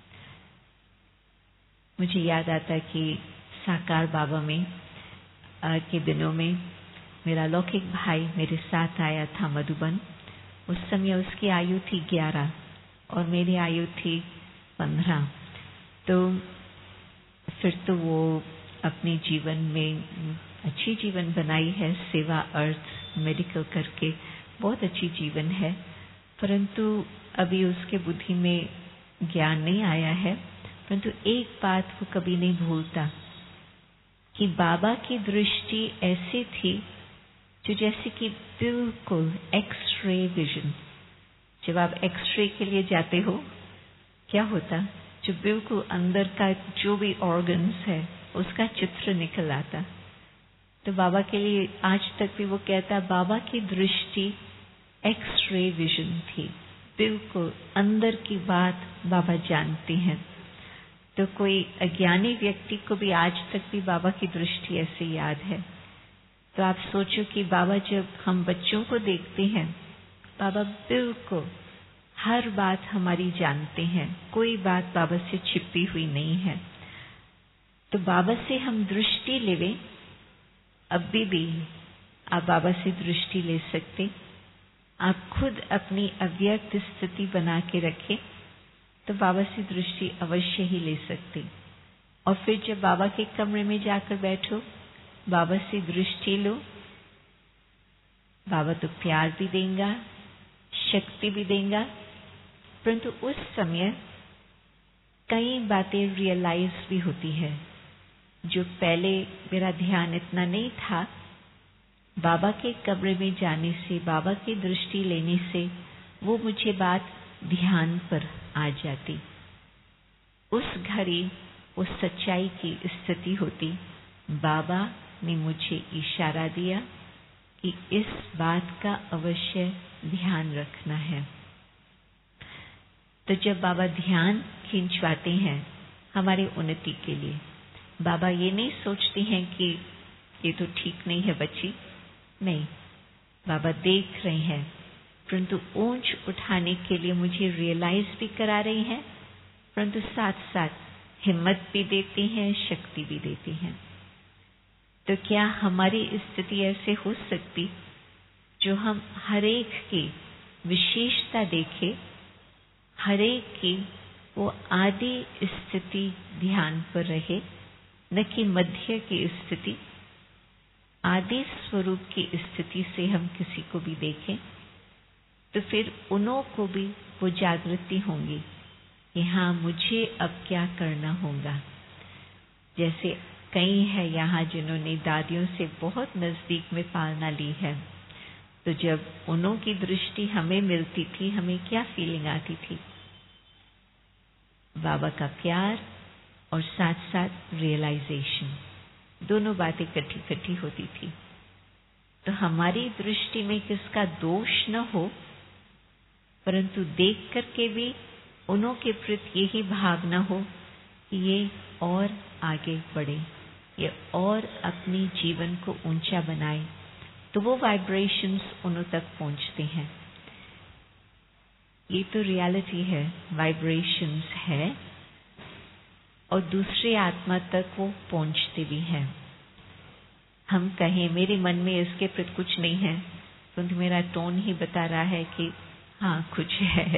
मुझे याद आता कि साकार बाबा में आ, के दिनों में मेरा लौकिक भाई मेरे साथ आया था मधुबन। उस समय उसकी आयु थी ग्यारह और मेरी आयु थी पंद्रह। तो फिर तो वो अपने जीवन में अच्छी जीवन बनाई है, सेवा अर्थ मेडिकल करके बहुत अच्छी जीवन है, परंतु अभी उसके बुद्धि में ज्ञान नहीं आया है। परंतु एक बात वो कभी नहीं भूलता कि बाबा की दृष्टि ऐसी थी जो जैसे कि बिल्कुल एक्स-रे विजन। जब आप एक्स-रे के लिए जाते हो क्या होता, जो बिल्कुल अंदर का जो भी ऑर्गन्स है उसका चित्र निकल आता। तो बाबा के लिए आज तक भी वो कहता, बाबा की दृष्टि एक्स-रे विजन थी, बिल्कुल अंदर की बात बाबा जानते हैं। तो कोई अज्ञानी व्यक्ति को भी आज तक भी बाबा की दृष्टि ऐसे याद है। तो आप सोचो कि बाबा जब हम बच्चों को देखते हैं, बाबा बिल्कुल हर बात हमारी जानते हैं, कोई बात बाबा से छिपी हुई नहीं है। तो बाबा से हम दृष्टि लेवे, अभी भी आप बाबा से दृष्टि ले सकते। आप खुद अपनी अव्यक्त स्थिति बना के रखें तो बाबा से दृष्टि अवश्य ही ले सकते। और फिर जब बाबा के कमरे में जाकर बैठो, बाबा से दृष्टि लो, बाबा तो प्यार भी देगा, शक्ति भी देगा, परंतु उस समय कई बातें रियलाइज भी होती है जो पहले मेरा ध्यान इतना नहीं था। बाबा के कमरे में जाने से, बाबा की दृष्टि लेने से वो मुझे बात ध्यान पर आ जाती। उस घड़ी वो सच्चाई की स्थिति होती। बाबा ने मुझे इशारा दिया कि इस बात का अवश्य ध्यान रखना है। तो जब बाबा ध्यान खिंचवाते हैं हमारी उन्नति के लिए, बाबा ये नहीं सोचते हैं कि ये तो ठीक नहीं है बच्ची, नहीं, बाबा देख रहे हैं, परंतु ऊंच उठाने के लिए मुझे रियलाइज भी करा रही हैं, परंतु साथ साथ हिम्मत भी देती हैं, शक्ति भी देती हैं। तो क्या हमारी स्थिति ऐसे हो सकती जो हम हरेक की विशेषता देखें, हरेक की वो आदि स्थिति ध्यान पर रहे, न कि मध्य की स्थिति, आदि स्वरूप की स्थिति से हम किसी को भी देखें तो फिर उन्हों को भी वो जागृति होंगी कि हाँ मुझे अब क्या करना होगा। जैसे कई है यहाँ जिन्होंने दादियों से बहुत नजदीक में पालना ली है, तो जब उन्हों की दृष्टि हमें मिलती थी, हमें क्या फीलिंग आती थी? बाबा का प्यार और साथ साथ रियलाइजेशन, दोनों बातें इकट्ठी इकट्ठी होती थी। तो हमारी दृष्टि में किसका दोष न हो, परंतु देख करके भी उन्हों के प्रति यही भावना हो कि ये और आगे बढ़े, ये और अपनी जीवन को ऊंचा बनाए, तो वो वाइब्रेशंस उन्हों तक पहुंचते हैं। ये तो रियलिटी है, वाइब्रेशंस है और दूसरे आत्मा तक वो पहुंचते भी हैं। हम कहें मेरे मन में इसके प्रति कुछ नहीं है, क्योंकि मेरा टोन ही बता रहा है कि हाँ कुछ है,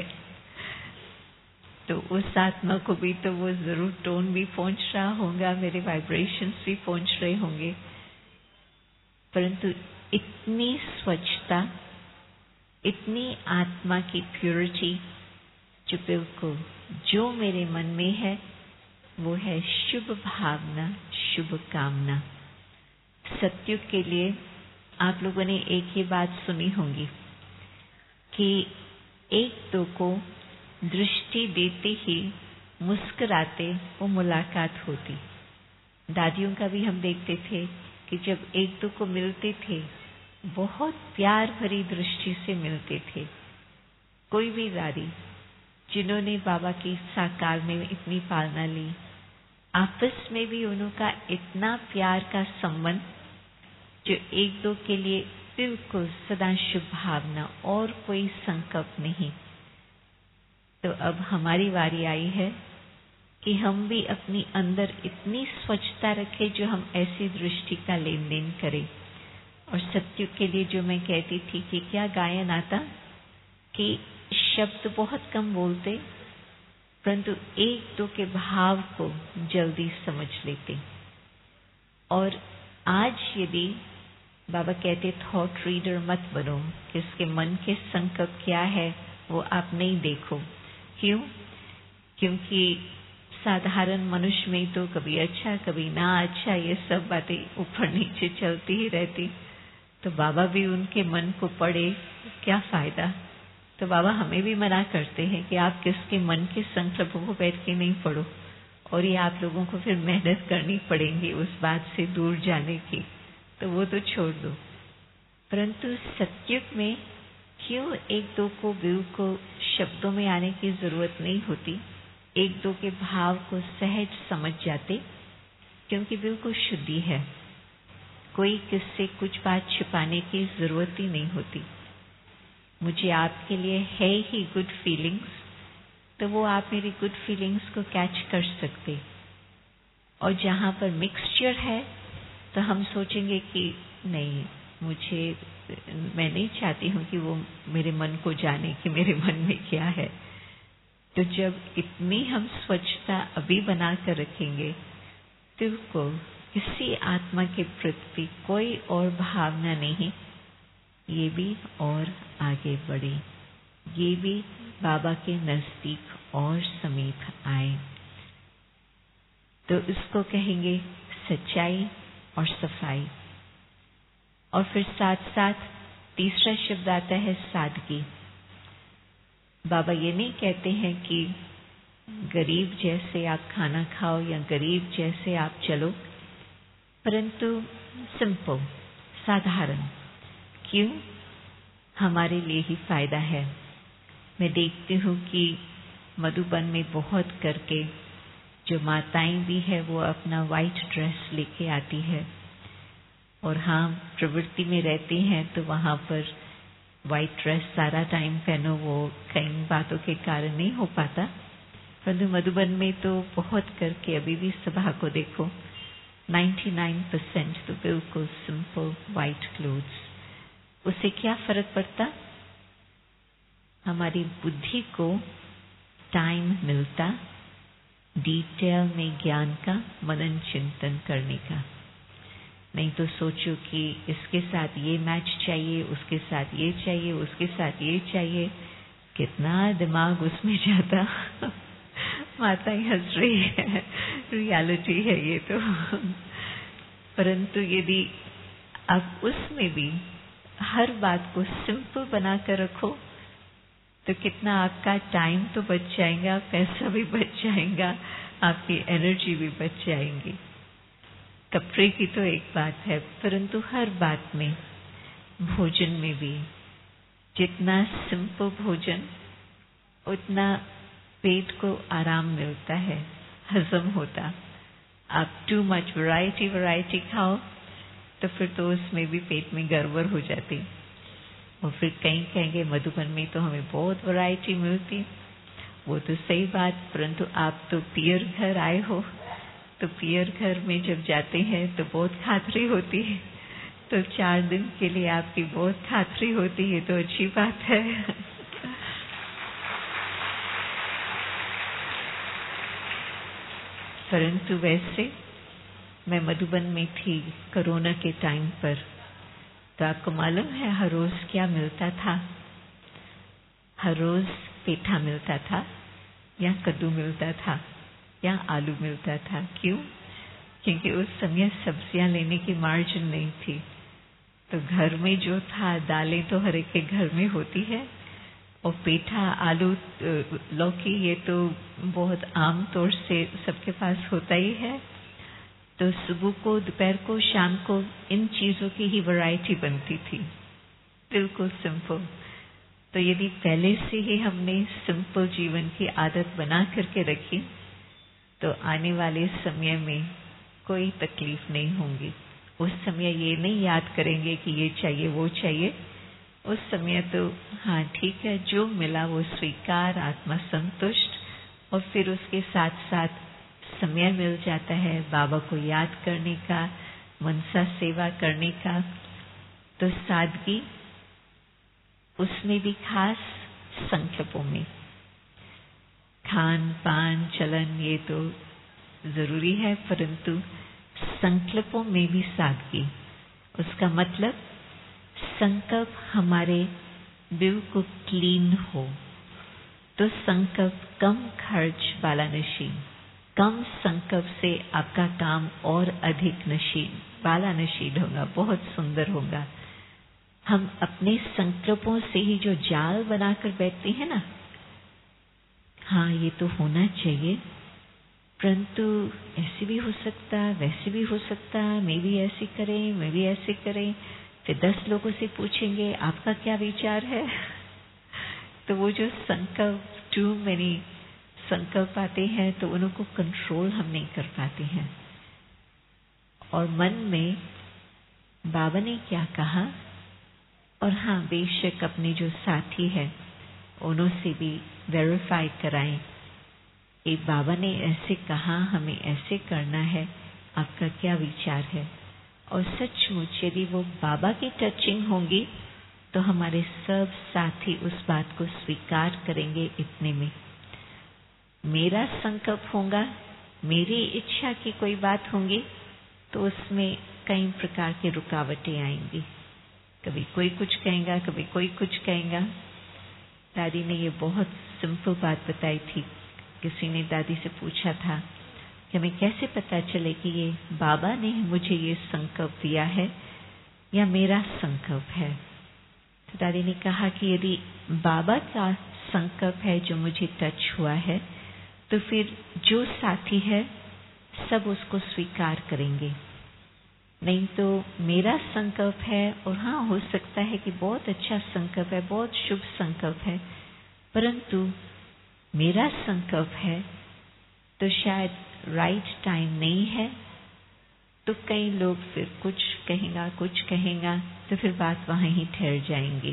तो उस आत्मा को भी तो वो जरूर टोन भी पहुंच रहा होगा, मेरे वाइब्रेशंस भी पहुंच रहे होंगे। परंतु इतनी स्वच्छता, इतनी आत्मा की प्योरिटी जो बिल्कुल जो मेरे मन में है वो है शुभ भावना, शुभ कामना। सत्युग के लिए आप लोगों ने एक ही बात सुनी होगी कि एक दो को दृष्टि देते ही मुस्कुराते वो मुलाकात होती। दादियों का भी हम देखते थे कि जब एक दो को मिलते थे, बहुत प्यार भरी दृष्टि से मिलते थे। कोई भी दादी जिन्होंने बाबा की साकार में इतनी पालना ली, आपस में भी उनका इतना प्यार का संबंध, जो एक दो के लिए बिल्कुल सदा शुभ भावना और कोई संकल्प नहीं। तो अब हमारी बारी आई है कि हम भी अपनी अंदर इतनी स्वच्छता रखें जो हम ऐसी दृष्टि का लेन देन करें। और सत्युग के लिए जो मैं कहती थी कि क्या गायन आता कि शब्द बहुत कम बोलते, परंतु एक दो के भाव को जल्दी समझ लेते। और आज यदि बाबा कहते थॉट रीडर मत बनो, किसके मन के संकल्प क्या है वो आप नहीं देखो। क्यों? क्योंकि साधारण मनुष्य में तो कभी अच्छा कभी ना अच्छा ये सब बातें ऊपर नीचे चलती ही रहती। तो बाबा भी उनके मन को पढ़े, क्या फायदा। तो बाबा हमें भी मना करते हैं कि आप किसके मन के संकल्पों को बैठ के नहीं पढ़ो, और ये आप लोगों को फिर मेहनत करनी पड़ेगी उस बात से दूर जाने की, तो वो तो छोड़ दो। परंतु सत्युग में क्यों एक दो को व्यू को शब्दों में आने की जरूरत नहीं होती, एक दो के भाव को सहज समझ जाते, क्योंकि बिल्कुल शुद्धि है। कोई किससे कुछ बात छिपाने की जरूरत ही नहीं होती। मुझे आपके लिए है ही गुड फीलिंग्स, तो वो आप मेरी गुड फीलिंग्स को कैच कर सकते। और जहाँ पर मिक्सचर है तो हम सोचेंगे कि नहीं, मुझे मैं नहीं चाहती हूँ कि वो मेरे मन को जाने कि मेरे मन में क्या है। तो जब इतनी हम स्वच्छता अभी बना कर रखेंगे, दिल को किसी आत्मा के प्रति कोई और भावना नहीं, ये भी और आगे बढ़े, ये भी बाबा के नजदीक और समीप आए। तो इसको कहेंगे सच्चाई और सफाई। और फिर साथ साथ तीसरा शब्द आता है सादगी। बाबा ये नहीं कहते हैं कि गरीब जैसे आप खाना खाओ या गरीब जैसे आप चलो, परंतु सिंपल, साधारण। क्यों? हमारे लिए ही फायदा है। मैं देखती हूँ कि मधुबन में बहुत करके जो माताएं भी है वो अपना वाइट ड्रेस लेके आती है, और हाँ प्रवृत्ति में रहती हैं तो वहाँ पर वाइट ड्रेस सारा टाइम पहनो, वो कई बातों के कारण नहीं हो पाता। परंतु मधुबन में तो बहुत करके अभी भी सभा को देखो, निन्यानवे परसेंट तो बिल्कुल सिंपल वाइट क्लोथ्स। उससे क्या फर्क पड़ता? हमारी बुद्धि को टाइम मिलता डिटेल में ज्ञान का मनन चिंतन करने का। नहीं तो सोचो कि इसके साथ ये मैच चाहिए, उसके साथ ये चाहिए, उसके साथ ये चाहिए, कितना दिमाग उसमें जाता। माता ही हंस रही है, रियलिटी है ये तो। परंतु यदि आप उसमें भी हर बात को सिंपल बना कर रखो, तो कितना आपका टाइम तो बच जाएगा, पैसा भी बच जाएगा, आपकी एनर्जी भी बच जाएंगी। कपड़े की तो एक बात है, परंतु हर बात में, भोजन में भी जितना सिंपल भोजन, उतना पेट को आराम मिलता है, हजम होता। आप टू मच वैरायटी वैरायटी खाओ तो फिर तो उसमें भी पेट में गड़बड़ हो जाती। और फिर कहीं कहेंगे मधुबन में तो हमें बहुत वैरायटी मिलती, वो तो सही बात, परंतु आप तो पियर घर आए हो, तो पियर घर में जब जाते हैं तो बहुत खातरी होती है, तो चार दिन के लिए आपकी बहुत खातरी होती है, तो अच्छी बात है। परंतु वैसे मैं मधुबन में थी कोरोना के टाइम पर, तो आपको मालूम है हर रोज क्या मिलता था? हर रोज पेठा मिलता था, या कद्दू मिलता था, या आलू मिलता था। क्यों? क्योंकि उस समय सब्जियां लेने की मार्जिन नहीं थी, तो घर में जो था, दालें तो हर एक के घर में होती है, और पेठा, आलू, लौकी, ये तो बहुत आम तौर से सबके पास होता ही है। तो सुबह को, दोपहर को, शाम को इन चीजों की ही वैरायटी बनती थी, बिल्कुल सिंपल। तो यदि पहले से ही हमने सिंपल जीवन की आदत बना करके रखी तो आने वाले समय में कोई तकलीफ नहीं होगी। उस समय ये नहीं याद करेंगे कि ये चाहिए वो चाहिए। उस समय तो हाँ ठीक है, जो मिला वो स्वीकार, आत्मा संतुष्ट, और फिर उसके साथ साथ समय मिल जाता है बाबा को याद करने का, मनसा सेवा करने का। तो सादगी उसमें भी, खास संकल्पों में, खान पान चलन ये तो जरूरी है, परंतु संकल्पों में भी सादगी। उसका मतलब संकल्प हमारे बिल्कुल क्लीन हो। तो संकल्प कम खर्च वाला नशीन, कम संकल्प से आपका काम और अधिक नशीन वाला नशीन होगा, बहुत सुंदर होगा। हम अपने संकल्पों से ही जो जाल बनाकर बैठते हैं ना, हाँ ये तो होना चाहिए, परंतु ऐसे भी हो सकता, वैसे भी हो सकता, मैं भी ऐसे करें, मैं भी ऐसे करें, फिर दस लोगों से पूछेंगे आपका क्या विचार है। तो वो जो संकल्प, टू मेनी संकल्प आते हैं, तो उनको कंट्रोल हम नहीं कर पाते हैं। और मन में बाबा ने क्या कहा, और हाँ बेशक अपने जो साथी है उनसे भी वेरीफाई कराएं। एक बाबा ने ऐसे कहा, हमें ऐसे करना है, आपका क्या विचार है। और सचमुच यदि वो बाबा की टचिंग होंगी तो हमारे सब साथी उस बात को स्वीकार करेंगे। इतने में मेरा संकल्प होगा, मेरी इच्छा की कोई बात होंगी, तो उसमें कई प्रकार की रुकावटें आएंगी। कभी कोई कुछ कहेगा, कभी कोई कुछ कहेगा। दादी ने ये बहुत सिंपल बात बताई थी। किसी ने दादी से पूछा था कि हमें कैसे पता चले कि ये बाबा ने मुझे ये संकल्प दिया है या मेरा संकल्प है। तो दादी ने कहा कि यदि बाबा का संकल्प है जो मुझे टच हुआ है, तो फिर जो साथी है सब उसको स्वीकार करेंगे। नहीं तो मेरा संकल्प है, और हाँ हो सकता है कि बहुत अच्छा संकल्प है, बहुत शुभ संकल्प है, परंतु मेरा संकल्प है तो शायद राइट टाइम नहीं है, तो कई लोग फिर कुछ कहेगा कुछ कहेगा, तो फिर बात वहाँ ही ठहर जाएंगी।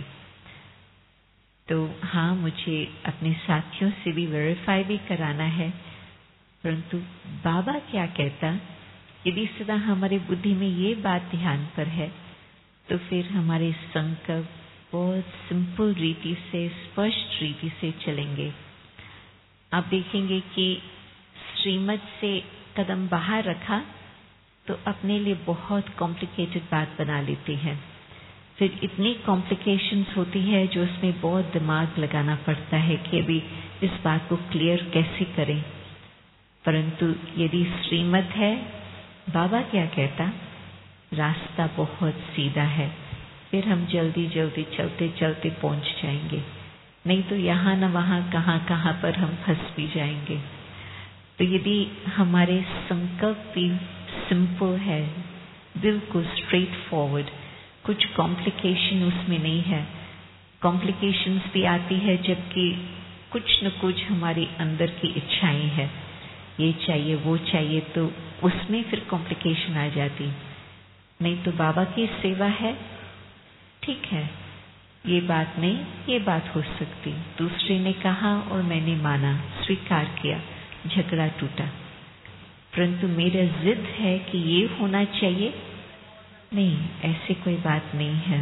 तो हाँ मुझे अपने साथियों से भी वेरीफाई भी कराना है, परंतु बाबा क्या कहता, यदि सदा हमारे बुद्धि में ये बात ध्यान पर है, तो फिर हमारे संकल्प बहुत सिंपल रीति से, स्पष्ट रीति से चलेंगे। आप देखेंगे कि श्रीमत से कदम बाहर रखा तो अपने लिए बहुत कॉम्प्लिकेटेड बात बना लेते हैं। फिर इतनी कॉम्प्लिकेशंस होती है जो उसमें बहुत दिमाग लगाना पड़ता है कि अभी इस बात को क्लियर कैसे करें। परंतु यदि श्रीमत है, बाबा क्या कहता, रास्ता बहुत सीधा है, फिर हम जल्दी जल्दी चलते चलते पहुंच जाएंगे। नहीं तो यहाँ न वहाँ, कहाँ कहाँ पर हम फंस भी जाएंगे। तो यदि हमारे संकल्प भी सिंपल है, बिल्कुल स्ट्रेट फॉरवर्ड, कुछ कॉम्प्लिकेशन उसमें नहीं है। कॉम्प्लिकेशंस भी आती है जबकि कुछ न कुछ हमारी अंदर की इच्छाएं हैं, ये चाहिए वो चाहिए, तो उसमें फिर कॉम्प्लिकेशन आ जाती। नहीं तो बाबा की सेवा है, ठीक है, ये बात नहीं, ये बात हो सकती, दूसरे ने कहा और मैंने माना, स्वीकार किया, झगड़ा टूटा। परंतु मेरा जिद है कि ये होना चाहिए, नहीं, ऐसी कोई बात नहीं है।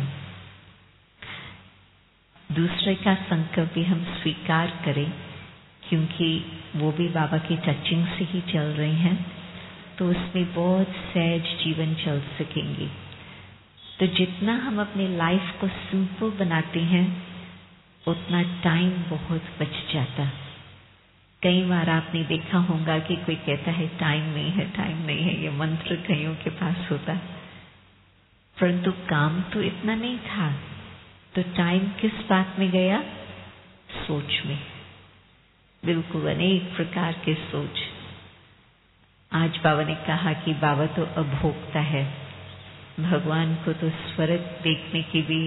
दूसरे का संकल्प भी हम स्वीकार करें, क्योंकि वो भी बाबा की टचिंग से ही चल रहे हैं, तो उसमें बहुत सहज जीवन चल सकेंगे। तो जितना हम अपने लाइफ को सिंपल बनाते हैं, उतना टाइम बहुत बच जाता। कई बार आपने देखा होगा कि कोई कहता है टाइम नहीं है, टाइम नहीं है, ये मंत्र कईयों के पास होता, परंतु काम तो इतना नहीं था। तो टाइम किस बात में गया? सोच में, बिल्कुल अनेक प्रकार के सोच। आज बाबा ने कहा कि बाबा तो अभोक्ता है, भगवान को तो स्वर्ग देखने की भी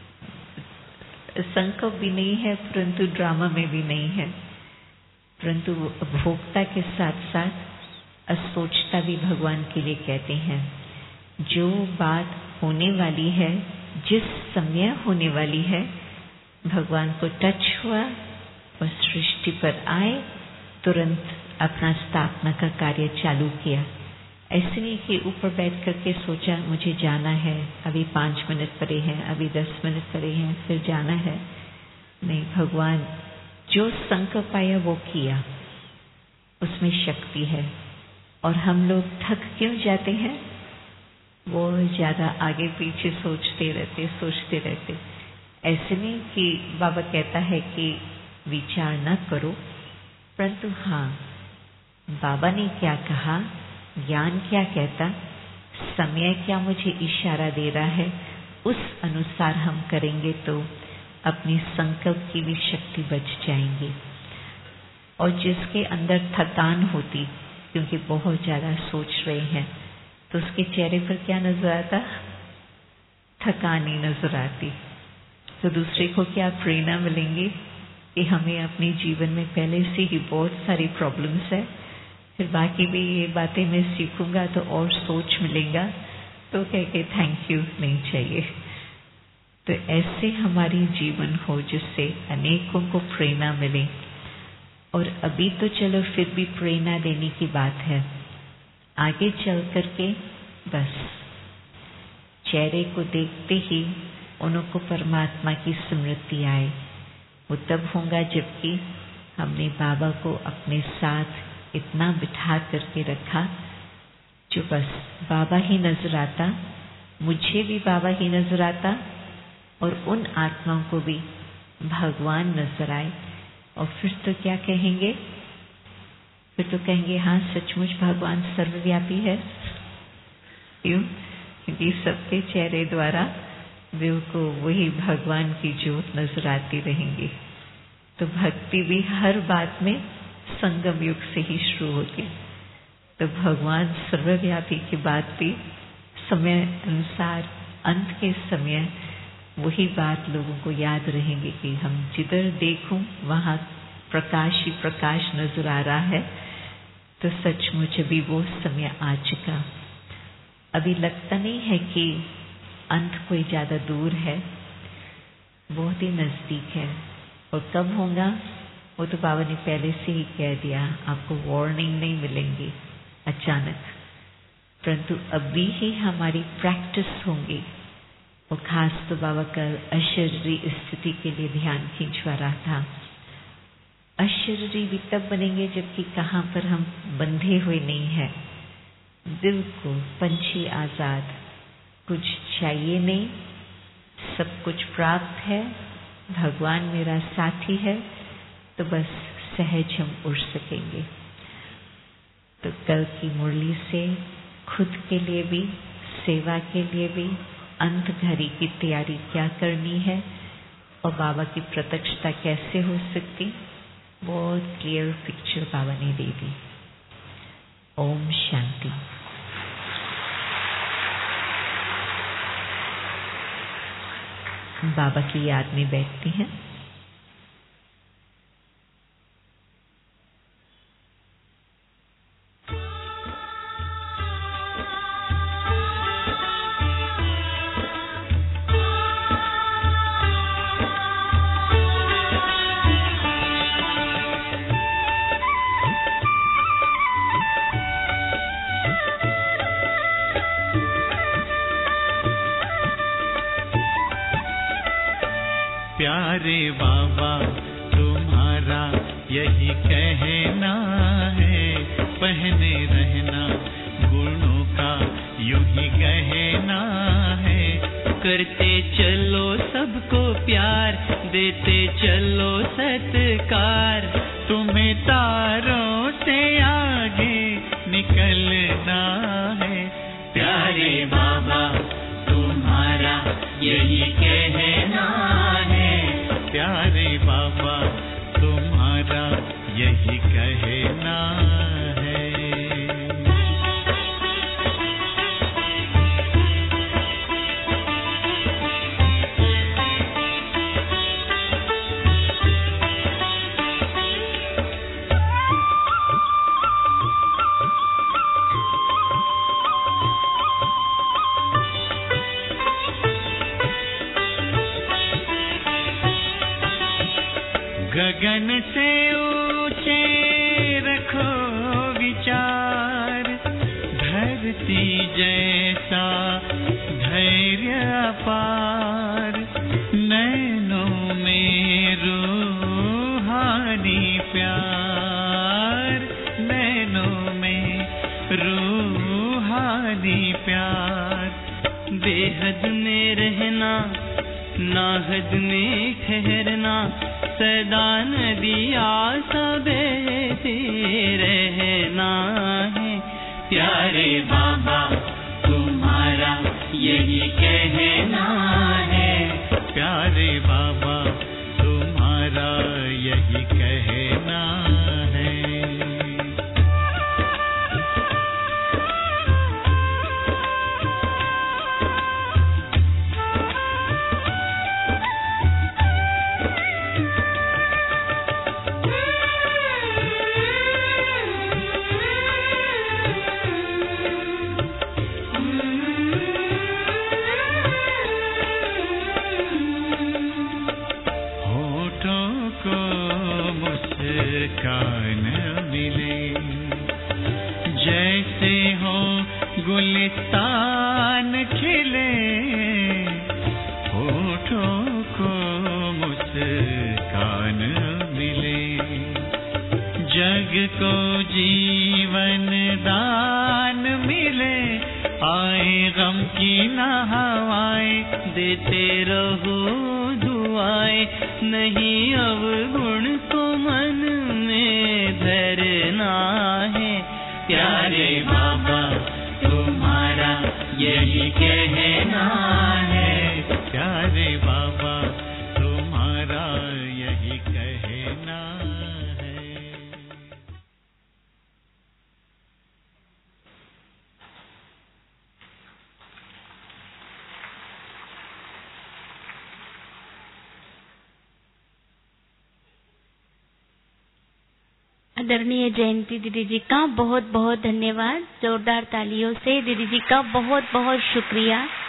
संकल्प भी नहीं है, परंतु ड्रामा में भी नहीं है, परंतु अभोक्ता के साथ साथ असोचता भी भगवान के लिए कहते हैं। जो बात होने वाली है, जिस समय होने वाली है, भगवान को टच हुआ और सृष्टि पर आए, तुरंत अपना स्थापना का कार्य चालू किया। ऐसे नहीं कि ऊपर बैठ करके सोचा मुझे जाना है, अभी पाँच मिनट पड़े हैं, अभी दस मिनट पड़े हैं, फिर जाना है। नहीं, भगवान जो संकल्प आया वो किया, उसमें शक्ति है। और हम लोग थक क्यों जाते हैं? वो ज़्यादा आगे पीछे सोचते रहते सोचते रहते ऐसे नहीं कि बाबा कहता है कि विचार न करो, परंतु हाँ, बाबा ने क्या कहा, ज्ञान क्या कहता, समय क्या मुझे इशारा दे रहा है, उस अनुसार हम करेंगे तो अपनी संकल्प की भी शक्ति बच जाएंगी। और जिसके अंदर थकान होती, क्योंकि बहुत ज़्यादा सोच रहे हैं, तो उसके चेहरे पर क्या नजर आता? थकान ही नजर आती। तो दूसरे को क्या प्रेरणा मिलेंगी कि हमें अपने जीवन में पहले से ही बहुत सारी प्रॉब्लम्स है, फिर बाकी भी ये बातें मैं सीखूंगा तो और सोच मिलेगा, तो कह के थैंक यू नहीं चाहिए। तो ऐसे हमारी जीवन हो जिससे अनेकों को प्रेरणा मिले। और अभी तो चलो फिर भी प्रेरणा देने की बात है, आगे चल करके बस चेहरे को देखते ही उनको परमात्मा की स्मृति आए। वो तब होगा जबकि हमने बाबा को अपने साथ इतना बिठा करके रखा, जो बस बाबा ही नजर आता, मुझे भी बाबा ही नजर आता, और उन आत्माओं को भी भगवान नजर आए। और फिर तो क्या कहेंगे? फिर तो कहेंगे हाँ, सचमुच भगवान सर्वव्यापी है। क्यों? क्योंकि सबके चेहरे द्वारा दिल को वही भगवान की ज्योत नजर आती रहेंगी। तो भक्ति भी हर बात में संगम युग से ही शुरू होती। तो भगवान सर्वव्यापी की बात भी समय अनुसार अंत के समय वही बात लोगों को याद रहेंगे कि हम जिधर देखूं वहां प्रकाश ही प्रकाश नजर आ रहा है। तो सचमुच अभी वो समय आ चुका। अभी लगता नहीं है कि अंत कोई ज्यादा दूर है, बहुत ही नजदीक है। और कब होगा वो तो बाबा ने पहले से ही कह दिया, आपको वार्निंग नहीं मिलेंगी अचानक, परंतु अभी ही हमारी प्रैक्टिस होंगी। और खास तो बाबा कल अशरीरी स्थिति के लिए ध्यान खींचवा रहा था। अशरीरी भी तब बनेंगे जबकि कहाँ पर हम बंधे हुए नहीं हैं, दिल को पंछी आजाद, कुछ चाहिए नहीं, सब कुछ प्राप्त है, भगवान मेरा साथी है, तो बस सहज हम उड़ सकेंगे। तो कल की मुरली से खुद के लिए भी, सेवा के लिए भी, अंत घड़ी की तैयारी क्या करनी है और बाबा की प्रत्यक्षता कैसे हो सकती, बहुत क्लियर पिक्चर बाबा ने दे दी। ओम शांति। बाबा की याद में बैठते हैं। प्यारे बाबा तुम्हारा यही कहना है, पहने रहना गुणों का यूं ही कहना है। करते चलो सबको प्यार, देते चलो सत्कार, तुम्हें तारों से आगे निकलना है। प्यारे बाबा तुम्हारा यही कहना है, प्यारे बाबा तुम्हारा यही कहना है। गगन से ऊंचे रखो विचार, धरती जैसा धैर्य अपार, नैनों में रूहानी प्यार, नैनों में रूहानी प्यार। बेहद में रहना, नाहद में ठहरना, सदा नदिया सबेते रहना है। प्यारे बाबा तुम्हारा यही कहना है, प्यारे बाबा तुम्हारा यही कहना है। गुलिस्तान खिले, होठों को मुस्कान मिले, जग को जीवन दान मिले, आए गम की न हवाएं, देते रहो दुआएं, नहीं अवगुण को मन में धरना है। प्यारे बाबा तुम्हारा यही कहना है, प्यारे बाबा तुम्हारा यही कहना है। आदरणीय जयंती दीदी जी का बहुत बहुत धन्यवाद। जोरदार तालियों से दीदी जी का बहुत बहुत शुक्रिया।